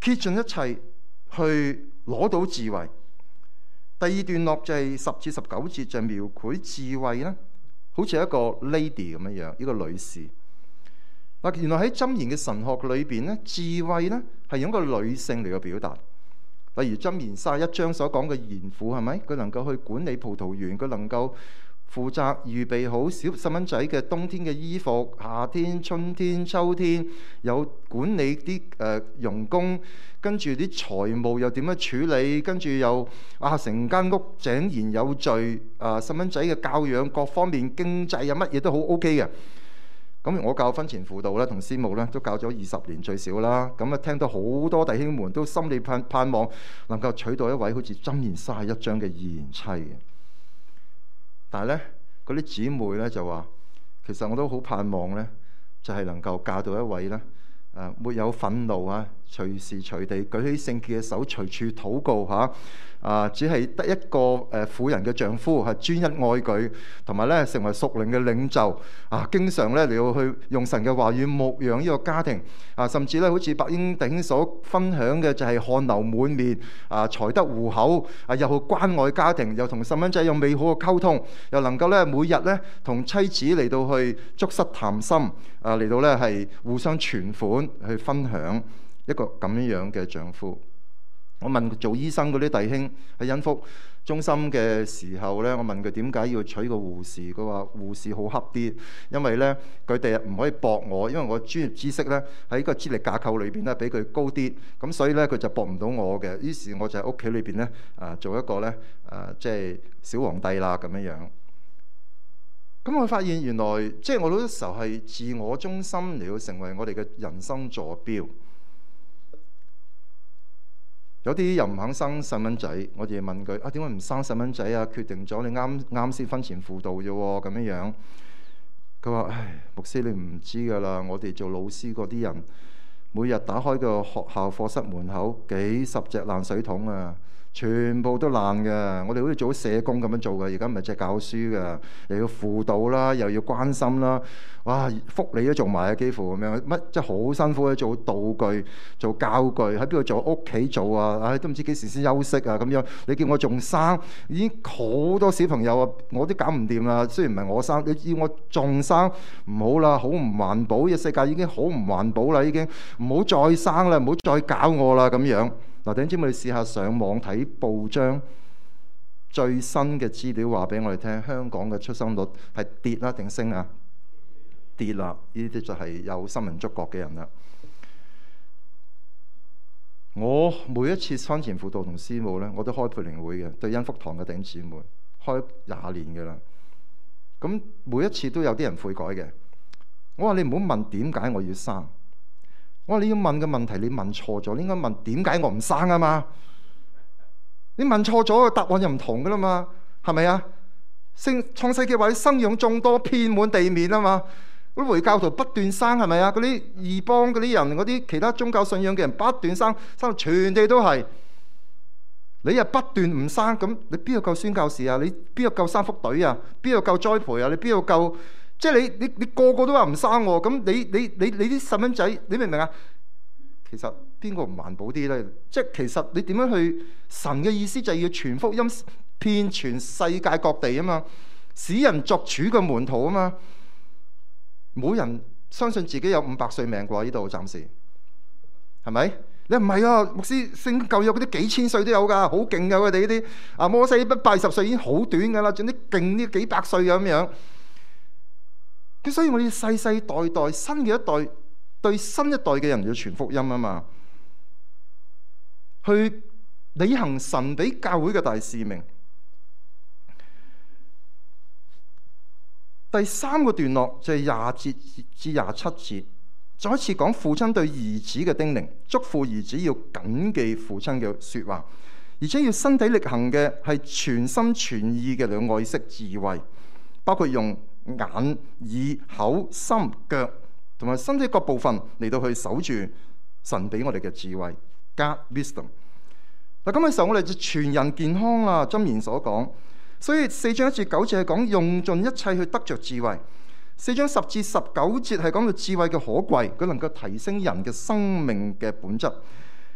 竭盡一切去攞到智慧。第二段落就係十至十九節，就描繪智慧啦，好似一個 lady 咁樣樣，一個女士。嗱，原來喺箴言嘅神學裏邊咧，智慧咧係用一個女性嚟嘅表達。例如箴言三十一章所講嘅賢婦，係咪？佢能夠去管理葡萄園，佢能夠負責預備好小細蚊仔嘅冬天嘅衣服，夏天、春天、秋天有管理啲誒傭工，跟住啲財務又點樣處理，跟住又啊成間屋井然有序，啊細蚊仔嘅教養各方面經濟啊乜嘢都好 OK 嘅。咁我教婚前輔導咧，同師母咧都教咗二十年最少啦。咁啊聽到好多弟兄們都心裏盼盼望能夠娶到一位好似箴言三十一章嘅賢妻嘅。但係咧，嗰啲姊妹咧就話，其實我都好盼望咧，就係、是、能夠嫁到一位咧，誒、呃、沒有憤怒啊，隨時隨地舉起聖潔嘅手，隨處禱告嚇。啊！只係得一個誒婦人嘅丈夫係專一愛佢，同埋咧成為屬靈嘅領袖啊！經常咧你要去用神嘅話語牧養呢個家庭啊，甚至咧好似白英弟兄所分享嘅就係汗流滿面啊，才德糊口啊，又去關愛家庭，又同細蚊仔有美好嘅溝通，又能夠咧每日咧同妻子嚟到去促膝談心啊，嚟到咧係互相存款去分享一個咁樣樣嘅丈夫。我問做醫生嗰啲弟兄喺恩福中心嘅時候咧，我問佢點解要娶個護士？佢話護士好恰啲，因為咧佢哋唔可以駁我，因為我專業知識咧喺個資歷架構裏邊咧比佢高啲，咁所以咧佢就駁唔到我嘅。於是我就喺屋企裏邊咧啊做一個咧啊即係小皇帝啦咁樣樣。咁我發現原來即係我好多時候係自我中心嚟到成為我哋嘅人生坐標。有啲又唔肯生細蚊仔，我哋問佢啊，點解唔生細蚊仔啊？決定咗你啱啱先婚前輔導啫喎，咁樣樣。佢話：唉，牧師你唔知㗎啦，我哋做老師嗰啲人，每日打開個學校課室門口，幾十隻爛水桶啊！全部都爛嘅，我哋好似做社工咁樣做嘅，而家唔係淨係教書嘅，又要輔導啦，又要關心啦，哇，福利都做埋啊，幾乎咁樣，乜即係好辛苦嘅，做道具、做教具，喺邊度做？屋企做啊，唉，都唔知幾時先休息啊，咁樣。你叫我仲生，已經好多小朋友啊，我都搞唔掂啦。雖然唔係我生，你要我仲生，唔好啦，好唔環保，呢個世界已經好唔環保啦，已經唔好再生啦，唔好再搞我啦，咁樣。嗱，弟兄姊妹，你試下上網睇報章最新嘅資料，話俾我哋聽，香港嘅出生率係跌啦定升啊？跌啦！呢啲就係有新聞觸覺嘅人啦。我每一次婚前輔導同師母咧，我都開培靈會嘅，對恩福堂嘅弟兄姊妹開廿年嘅啦。咁每一次都有啲人悔改嘅。我話你唔好問點解我要生。我話你要問嘅問題，你問錯咗，你應該問點解我唔生啊嘛？你問錯咗，個答案就唔同噶啦嘛，係咪啊？聖創世記話生養眾多，遍滿地面啊嘛。嗰啲回教徒不斷生，係咪啊？嗰啲異邦嗰啲人，嗰啲其他宗教信仰嘅人不斷生，生到全地都係。你又不斷唔生，咁你邊度夠宣教士啊？你邊度夠三福隊啊？邊度夠栽培啊？你邊度夠？即係你你你個個都話唔生喎，咁你你你你啲細蚊仔，你明唔明啊？其實邊個唔環保啲咧？即係其實你點樣去？神嘅意思就係要傳福音，遍全世界各地啊嘛，使人作主嘅門徒啊嘛。冇人相信自己有五百歲命啩？呢度暫時係咪？你唔係啊？牧師聖舊約嗰啲幾千歲都有㗎，好勁㗎佢哋呢啲。啊摩西不八十歲已經好短㗎啦，仲啲勁啲幾百歲咁樣。咁所以我哋世世代代新嘅一代對新一代嘅人要傳福音啊嘛，去履行神俾教會嘅大使命。第三個段落就係廿節至廿七節，再一次講父親對兒子嘅叮嚀，囑咐兒子要謹記父親嘅說話，而且要身體力行嘅係全心全意嘅嚟愛惜智慧，包括用眼、耳、口、心、腳同埋身體各部分嚟到去守住神俾我哋嘅智慧 God wisdom。嗱，咁嘅時候我哋就全人健康啦，箴言所講。所以四章一至九節係講用盡一切去得着智慧，四章十至十九節係講到智慧嘅可貴，佢能夠提升人嘅生命嘅本質。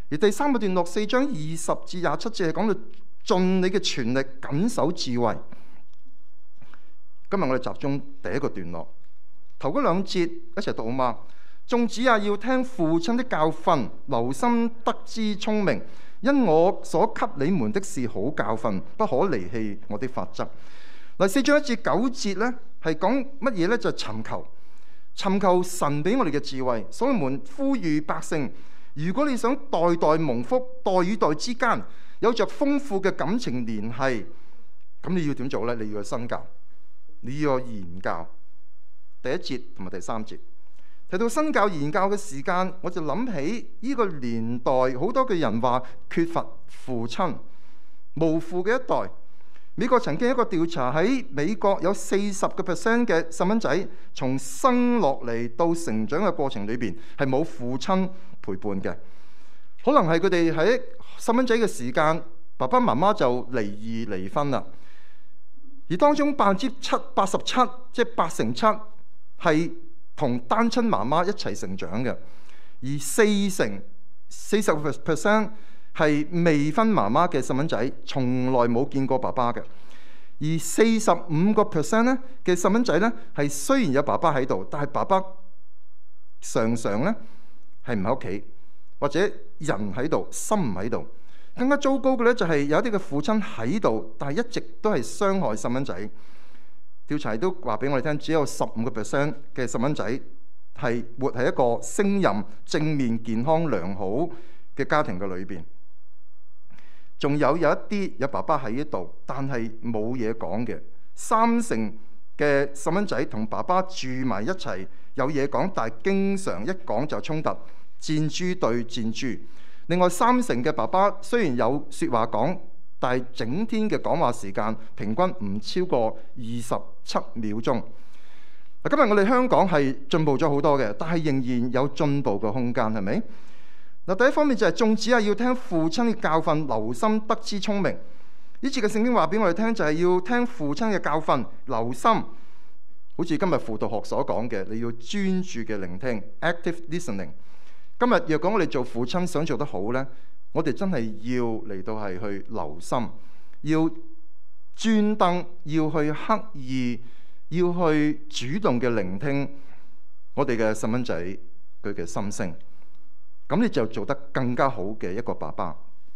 而第三個段落四章二十至廿七節係講到盡你嘅全力謹守智慧。今日我哋集中第一個段落，頭嗰兩節一齊讀好嗎？眾子啊，要聽父親的教訓，留心得知聰明，因我所給你們的是好教訓，不可離棄我的法則。嗱，四章一至九節呢係講乜嘢呢？就係尋求，尋求神俾我哋嘅智慧。所羅門呼籲百姓，如果你想代代蒙福，代與代之間有着豐富嘅感情聯繫，咁你要點做呢？你要去身教，你要去言教。第一節同埋第三節提到身教言教嘅時間，我就諗起呢個年代好多嘅人話缺乏父親，無父嘅一代。美國曾經一個調查，喺美國有四十個 percent 嘅細蚊仔從生落嚟到成長嘅過程裏邊係冇父親陪伴嘅。可能係佢哋喺細蚊仔嘅時間，爸爸媽媽就離異離婚啦。而當中百分之七八十七，即係八成七係同單親媽媽一齊成長嘅，而四成四十個 percent 係未婚媽媽嘅細蚊仔，從來冇見過爸爸嘅。而四十五個 percent 咧嘅細蚊仔咧係雖然有爸爸喺度，但係爸爸常常咧係唔喺屋企，或者人喺度，心唔喺度。更加糟糕嘅咧就係有一啲嘅父親喺度，但係一直都係傷害細蚊仔。調查都話俾我哋聽，只有十五個 percent 嘅細蚊仔係活喺一個勝任、正面、健康、良好嘅家庭嘅裏邊。仲有有一啲有爸爸喺呢度，但係冇嘢講嘅。三成嘅細蚊仔同爸爸住埋一齊，有嘢講，但係經常一講就衝突，箭豬對箭豬。另外三成嘅爸爸雖然有説話講，但係整天嘅講話時間平均唔超過二十七秒鐘。今日我哋香港係進步咗好多嘅，但係仍然有進步嘅空間，係咪？嗱，第一方面就係眾子啊，要聽父親嘅教訓，留心得知聰明。呢次嘅聖經話俾我哋聽，就係要聽父親嘅教訓，留心。好似今日輔導學所講嘅，你要專注嘅聆聽 （active listening）。今日若果我哋做父親想做得好呢，我哋真係要嚟到係去留心，要專登，要去刻意，要去主動嘅聆聽我哋嘅細蚊仔佢嘅心聲。咁你就做得更加好嘅一個爸爸。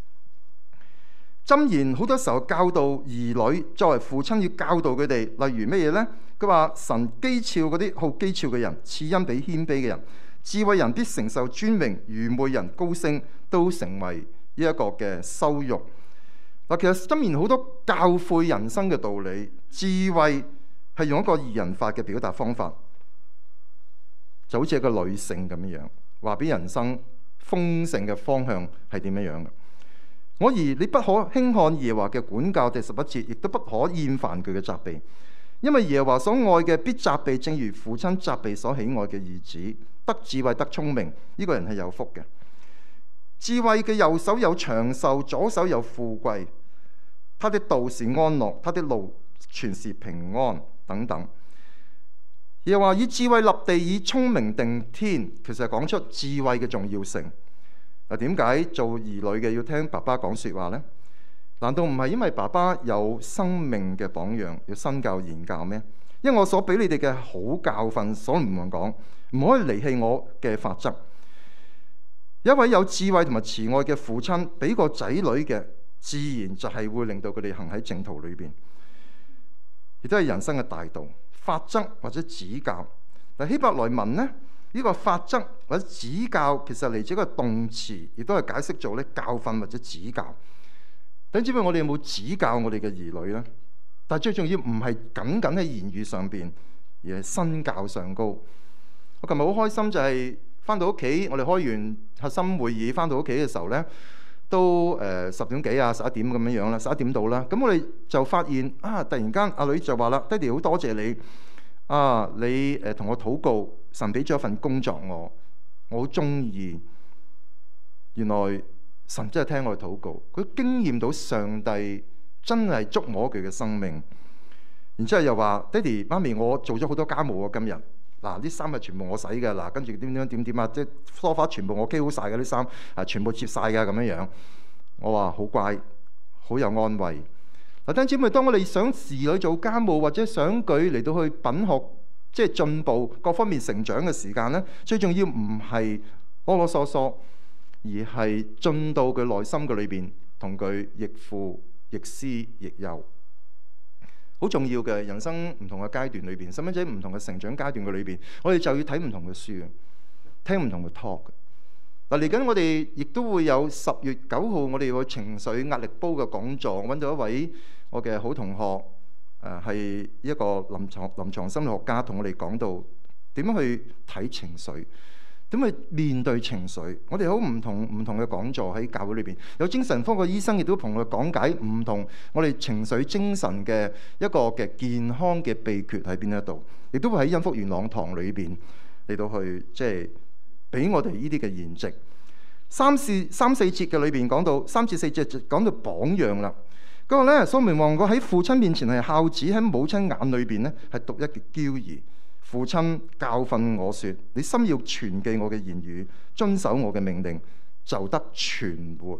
箴言好多時候教導兒女，作為父親要教導佢哋，例如咩嘢呢？佢話神譏誚嗰啲好譏誚嘅人，賜恩俾謙卑嘅人。智慧人必承受尊榮，愚昧人高升都成為呢一個嘅羞辱。嗱，其實箴言好多教誨人生嘅道理，智慧係用一個擬人法嘅表達方法，就好似一個女性咁樣，話俾人生豐盛嘅方向係點樣樣嘅。我兒你不可輕看耶和華嘅管教，第十一節，亦都不可厭煩佢嘅責備，因為耶和華所愛嘅必責備，正如父親責備所喜愛嘅兒子。得智慧得聰明，呢、這個人係有福嘅。智慧嘅右手有長壽，左手有富貴。他的道是安樂，他的路全是平安，等等。又話以智慧立地，以聰明定天，其實係講出智慧嘅重要性。嗱，點解做兒女嘅要聽爸爸講說話呢？難道唔係因為爸爸有生命嘅榜樣，要身教言教咩？因為我所俾你哋嘅好教訓，所唔能講，唔可以離棄我嘅法則。一位有智慧同埋慈愛嘅父親，俾個仔女嘅，自然就係會令到佢哋行喺正途裏邊，亦都係人生嘅大道。法則或者指教，嗱，希伯來文呢，呢、呢個法則或者指教，其實嚟自一個動詞，亦都係解釋做咧教訓或者指教。等知唔知我哋有冇指教我哋嘅兒女呢？但係最重要唔係僅僅喺言語上邊，而係身教上高。我琴日好開心，就係翻到屋企，我哋開完核心會議，翻到屋企嘅時候呢，都誒十點幾啊，十一點咁樣樣啦，十一點到啦。咁我哋就發現啊，突然間阿女就話啦：爹哋好多謝你啊！你誒同我禱告，神俾咗一份工作我，我好中意。原來神真係聽我哋禱告，佢經驗到上帝真係觸摸佢嘅生命。然之後又話：爹哋媽咪，我做咗好多家務啊，今日嗱啲衫係全部我洗嘅，嗱跟住點點點點啊，即係梳化全部我 K 好晒嘅啲衫，啊全部摺晒嘅咁樣樣。我話好乖，好有安慰。嗱，弟兄姊妹，當我哋想兒女做家務或者想佢嚟到去品學，即係進步各方面成長嘅時間咧，最重要唔係囉囉嗦嗦，而係進到佢內心嘅裏邊，同佢亦父亦師亦友。好重要嘅人生唔同嘅階段裏邊，細蚊仔唔同嘅成長階段嘅裏邊，我哋就要睇唔同嘅書，聽唔同嘅 talk。嗱，嚟緊我哋亦都會有十月九號，我哋有情緒壓力煲嘅講座，揾到一位我嘅好同學，誒、呃、係一個臨床臨床心理學家，同我哋講到點樣去睇情緒，點去面對情緒。我哋好唔同唔同嘅講座喺教會裏邊，有精神科嘅醫生亦都同我哋講解唔同我哋情緒精神嘅一個嘅健康嘅秘訣喺邊一度，亦都會喺恩福元朗堂裏邊嚟到去即係俾我哋呢啲嘅言值。三四三四節嘅裏邊講到三至四節講到榜樣啦。嗰個咧，所羅門王我喺父親面前係孝子，喺母親眼裏邊咧係獨一嘅嬌兒。父親教訓我說：你心要存記我嘅言語，遵守我嘅命令，就得存活。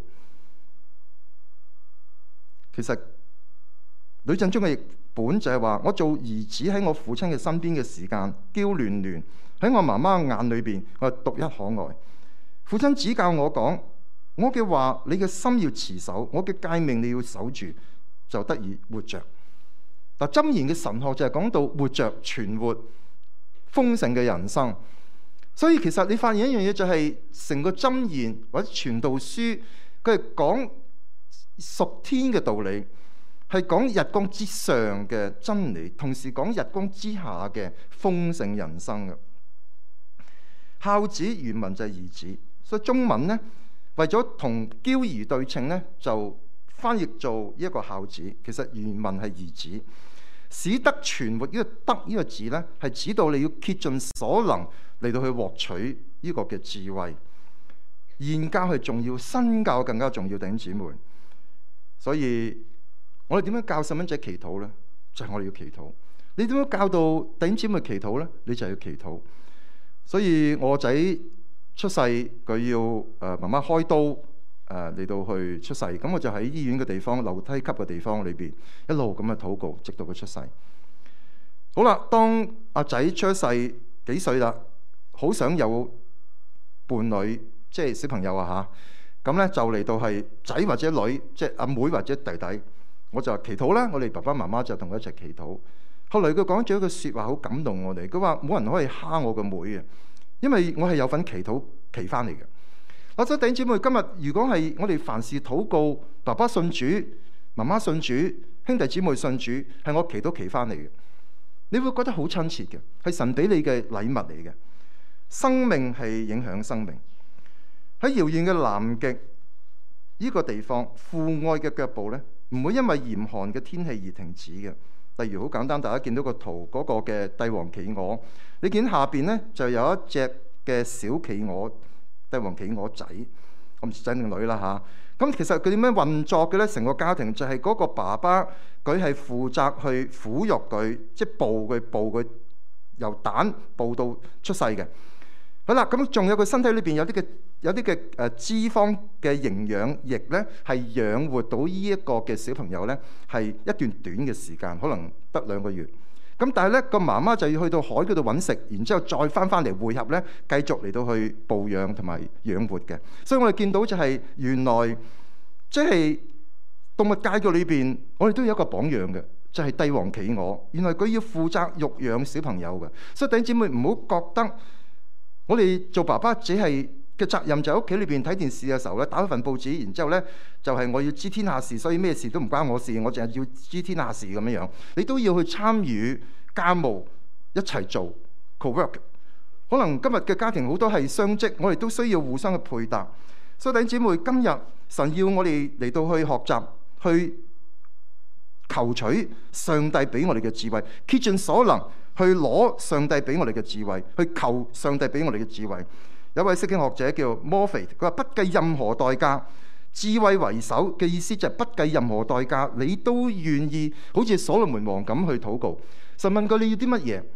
其實呂振中嘅譯本就係話：我做兒子喺我父親嘅身邊嘅時間，嬌嫩嫩喺我媽媽眼裏邊，我係獨一可愛。父親指教我講：我嘅話你嘅心要持守，我嘅誡命你要守住，就得以活着。嗱，箴言嘅神學就係講到活着、存活、豐盛嘅人生。所以其實你發現一樣嘢，就係成個箴言或者傳道書，佢係講屬天嘅道理，係講日光之上嘅真理，同時講日光之下嘅豐盛人生嘅。孝子原文就係兒子，所以中文呢，為咗同嬌兒對稱呢，就翻譯做一個孝子。其實原文係兒子，使得存活呢個得呢個字呢，係指到你要竭盡所能嚟到去獲取呢個嘅智慧。言教係重要，身教更加重要，弟兄姊妹。所以我哋點樣教細蚊仔祈禱呢？就係、是、我哋要祈禱。你點樣教導弟兄姊妹祈禱呢？你就要祈禱。所以我仔出世，佢要誒媽媽開刀誒嚟、呃、到去出世，咁我就喺醫院嘅地方、樓梯級嘅地方裏邊一路咁嘅禱告，直到佢出世。好啦，當阿仔出世幾歲啦？好想有伴侶，即係小朋友啊嚇。咁咧就嚟到係仔或者女，即係阿妹或者弟弟，我就祈禱啦。我哋爸爸媽媽就同佢一齊祈禱。後來佢講咗一句説話，好感動我哋。佢話冇人可以蝦我個妹嘅，因為我係有份祈禱祈翻嚟嘅。我想弟兄姊妹，今日如果係我哋凡事禱告，爸爸信主，媽媽信主，兄弟姊妹信主，係我祈禱祈翻嚟嘅，你會覺得好親切嘅，係神俾你嘅禮物嚟嘅。生命係影響生命。喺遙遠嘅南極呢個地方，父愛嘅腳步呢，唔會因為嚴寒嘅天氣而停止嘅。例如好簡單，大家見到個圖嗰個嘅帝王企鵝，你見下邊呢就有一隻嘅小企鵝，帝王企鵝仔，我唔知仔定女啦嚇。咁其實佢點樣運作嘅呢？成個家庭就係嗰個爸爸，佢係負責去撫育佢，即係哺佢哺佢由蛋哺到出世嘅。好啦，咁仲有佢身體裏邊有啲嘅有啲嘅誒脂肪嘅營養液咧，係養活到呢一個嘅小朋友咧，係一段短嘅時間，可能得兩個月。咁但係咧個媽媽就要去到海嗰度揾食，然之後再翻翻嚟匯合咧，繼續嚟到去哺養同埋養活嘅。所以我哋見到就係原來即係動物界嘅裏邊，我哋都有一個榜樣嘅，就係帝王企鵝。原來佢要負責育養小朋友嘅，所以弟兄姊妹唔好覺得。我哋做爸爸只係嘅責任就喺屋企裏邊睇電視嘅時候咧，打一份報紙，然之後咧就係、是、我要知天下事，所以咩事都唔關我事，我淨係要知天下事咁樣樣。你都要去參與家務，一齊做 co-work。可能今日嘅家庭好多係雙職，我哋都需要互相嘅配搭。所以弟兄姊妹，今日神要我哋嚟到去學習，去求取上帝俾我哋嘅智慧，竭盡所能。去攞上帝俾我哋嘅智慧，去求上帝俾我哋嘅智慧。有位釋經學者叫摩菲，佢話不計任何代價，智慧為首嘅意思就係不計任何代價，你都願意好似所羅門王咁去禱告。神問佢你要啲乜嘢？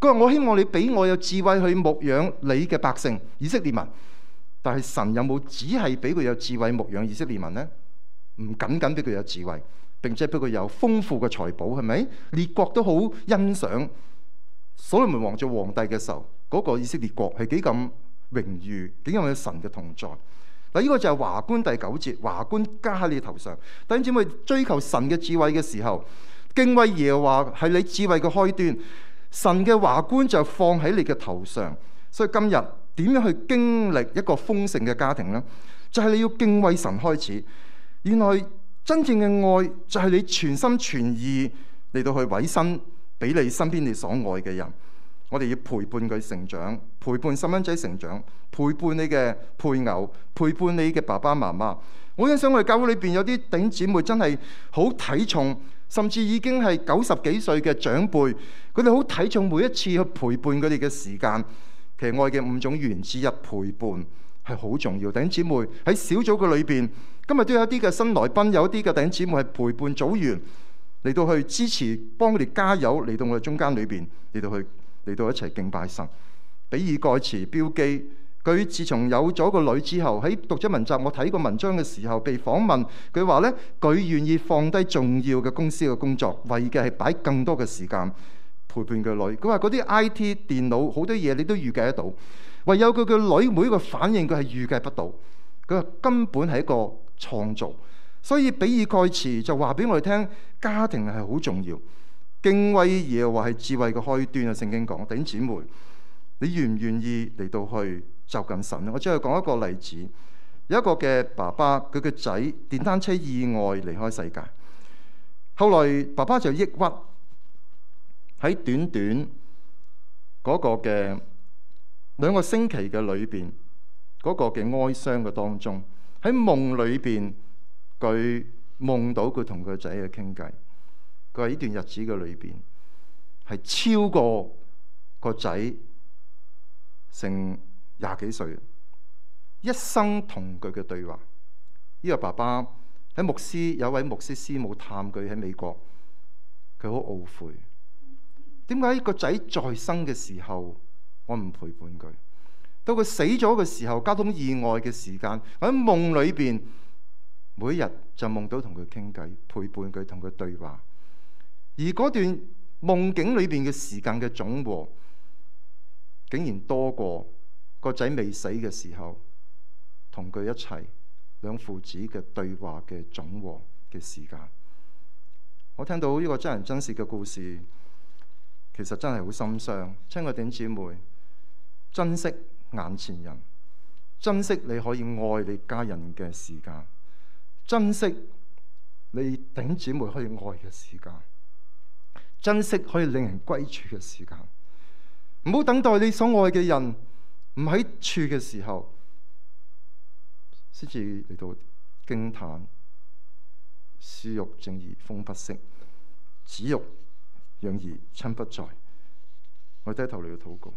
佢話我希望你俾我有智慧去牧養你嘅百姓以色列民。但係神有冇只係俾佢有智慧牧養以色列民呢？唔僅僅俾佢有智慧，並且俾佢有豐富嘅財寶，係咪？列國都好欣賞所羅門王做皇帝嘅時候，嗰、那個以色列國係幾咁榮譽，幾咁有神嘅同在。嗱，呢個就係華冠第九節，華冠加喺你頭上。弟兄姊妹，追求神嘅智慧嘅時候，敬畏耶和華係你智慧嘅開端，神嘅華冠就放喺你嘅頭上。所以今日點樣去經歷一個豐盛嘅家庭呢？就係、是、你要敬畏神開始。原來真正嘅愛就係你全心全意嚟到去委身俾你身邊你所愛嘅人。我哋要陪伴佢成長，陪伴細蚊仔成長，陪伴你嘅配偶，陪伴你嘅爸爸媽媽。我欣賞我哋教會裏邊有啲弟兄姊妹真係好睇重，甚至已經係九十幾歲嘅長輩，佢哋好睇重每一次去陪伴佢哋嘅時間。其實愛嘅五種語言之一，陪伴係好重要。弟兄姊妹喺小組嘅裏邊，今日都有一啲嘅新來賓，有一啲嘅弟兄姊妹係陪伴組員嚟到去支持，幫佢哋加油，嚟到我哋中間裏邊嚟到去嚟到一齊敬拜神。比爾蓋茨標記，佢自從有咗個女之後，喺讀者文集我睇過文章嘅時候被訪問，佢話呢，佢願意放低重要嘅公司嘅工作，為嘅係擺更多嘅時間陪伴佢女。佢話嗰啲 I T 電腦好多嘢你都預計得到，唯有佢嘅女每一個反應佢係預計不到。佢話根本係一個創造。所以比爾蓋茨就話俾我哋聽，家庭係好重要，敬畏耶和華係智慧嘅開端啊！聖經講，弟兄姊妹，你願唔願意嚟到去就近神咧？我只係講一個例子，有一個嘅爸爸，佢嘅仔電單車意外離開世界，後來爸爸就抑鬱，喺短短嗰個嘅兩個星期嘅裏邊，嗰、那個嘅哀傷嘅當中，喺夢裏邊佢夢到佢同佢仔嘅傾偈。佢喺呢段日子嘅裏邊係超過個仔成廿幾歲，一生同佢嘅對話。呢、這個爸爸喺牧師有位牧師師母探佢喺美國，佢好懊悔，點解個仔在生嘅時候我唔陪伴佢，到佢死咗嘅時候，交通意外嘅時間，我喺夢裏邊每一日就夢到同佢傾偈，陪伴佢，同佢對話。而嗰段夢境裏邊嘅時間嘅總和，竟然多過個仔未死嘅時候同佢一齊兩父子嘅對話嘅總和嘅時間。我聽到呢個真人真事嘅故事，其實真係好心傷。親愛弟兄姊妹，珍惜眼前人，珍惜你可以愛你家人嘅時間，珍惜你弟兄姊妹可以愛嘅時間，珍惜可以令人歸處嘅時間。唔好等待你所愛嘅人唔喺處嘅時候，先至嚟到驚嘆。樹欲靜而風不息，子欲養而親不在。我低頭嚟到禱告。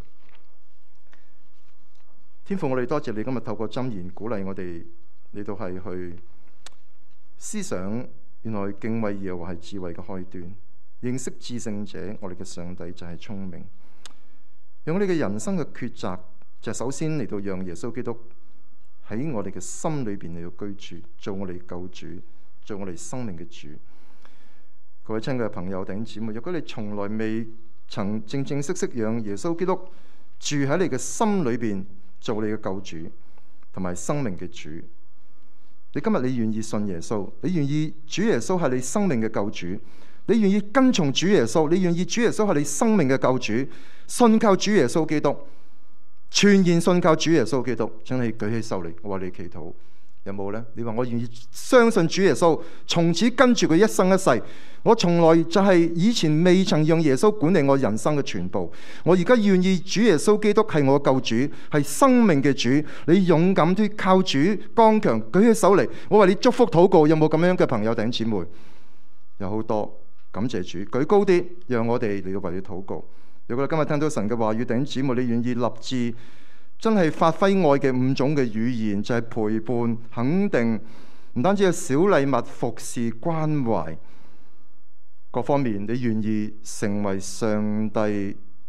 天父，我哋多謝你今日透過箴言鼓勵我哋嚟到係去思想，原來敬畏耶和華係智慧嘅開端。認識至聖者，我哋嘅上帝就係聰明。讓我哋嘅人生嘅抉擇，就係首先嚟到讓耶穌基督喺我哋嘅心裏邊嚟到居住，做我哋救主，做我哋生命嘅主。各位親愛嘅朋友弟兄姊妹，如果你從來未曾正正式式讓耶穌基督住喺你嘅心裏邊，做你嘅救主同埋生命嘅主，你今日你願意信耶穌，你願意主耶穌係你生命嘅救主，你願意跟從主耶穌，你願意主耶穌係你生命嘅救主，信靠主耶穌基督，全然信靠主耶穌基督，請你舉起手嚟，我為你祈禱。有冇呢？你話我願意相信主耶穌，從此跟住佢一生一世。我從來就係以前未曾讓耶穌管理我人生嘅全部，我而家願意主耶穌基督係我救主，係生命嘅主。你勇敢啲靠主剛強，舉起手嚟，我為你祝福禱告。有冇咁樣嘅朋友弟兄姊妹？有好多，感謝主，舉高啲，讓我哋嚟到為你禱告。如果你今日聽到神嘅話語，弟兄姊妹，你願意立志真係發揮愛嘅五種嘅語言，就係、是、陪伴、肯定，唔單止係小禮物、服侍、關懷，各方面你願意成為上帝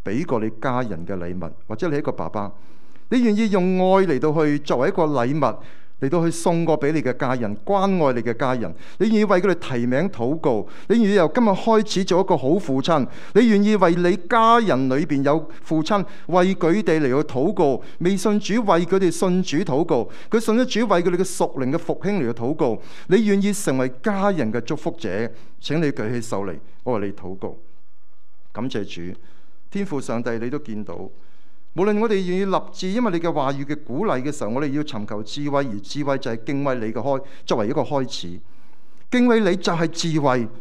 俾過你家人嘅禮物，或者你一個爸爸，你願意用愛嚟到去作為一個禮物嚟到去送過俾你嘅家人，關愛你嘅家人，你願意為佢哋提名禱告，你願意由今日開始做一個好父親，你願意為你家人裏邊有父親，為佢哋嚟到禱告，未信主為佢哋信主禱告，佢信咗主為佢哋嘅屬靈嘅復興嚟到禱告，你願意成為家人嘅祝福者，請你舉起手嚟，我為你禱告。感謝主，天父上帝，你都見到。無論我哋願意立志，因為你嘅話語嘅鼓勵嘅時候，我哋要尋求智慧，而智慧就係敬畏你嘅開，作為一個開始。敬畏你就係智慧。呢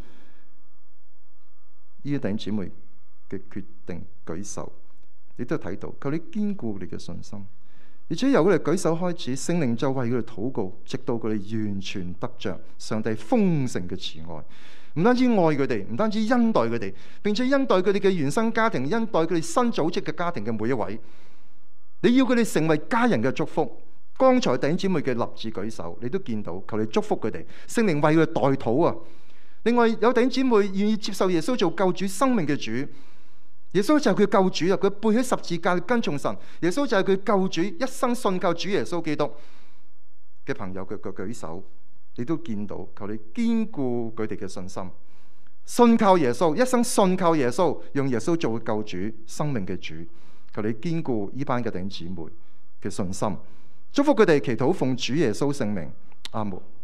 啲弟兄姊妹嘅決定舉手，你都睇到，求你堅固你嘅信心，而且由佢哋舉手開始，聖靈就為佢哋禱告，直到佢哋完全得着上帝豐盛嘅慈愛。唔單止愛佢哋，唔單止恩待佢哋，並且恩待佢哋嘅原生家庭，恩待佢哋新組織嘅家庭嘅每一位。你要佢哋成為家人嘅祝福。剛才弟兄姊妹嘅立志舉手，你都見到，求你祝福佢哋，聖靈為佢哋代禱啊！另外有弟兄姊妹願意接受耶穌做救主生命嘅主，耶穌就係佢救主啊！佢背起十字架跟從神，耶穌就係佢救主，一生信靠主耶穌基督嘅朋友，佢嘅舉手。你都見到，求你堅固佢哋嘅信心，信靠耶穌，一生信靠耶穌，用耶穌做救主、生命嘅主。求你堅固呢班嘅弟兄姊妹嘅信心，祝福佢哋，祈禱奉主耶穌聖名，阿門。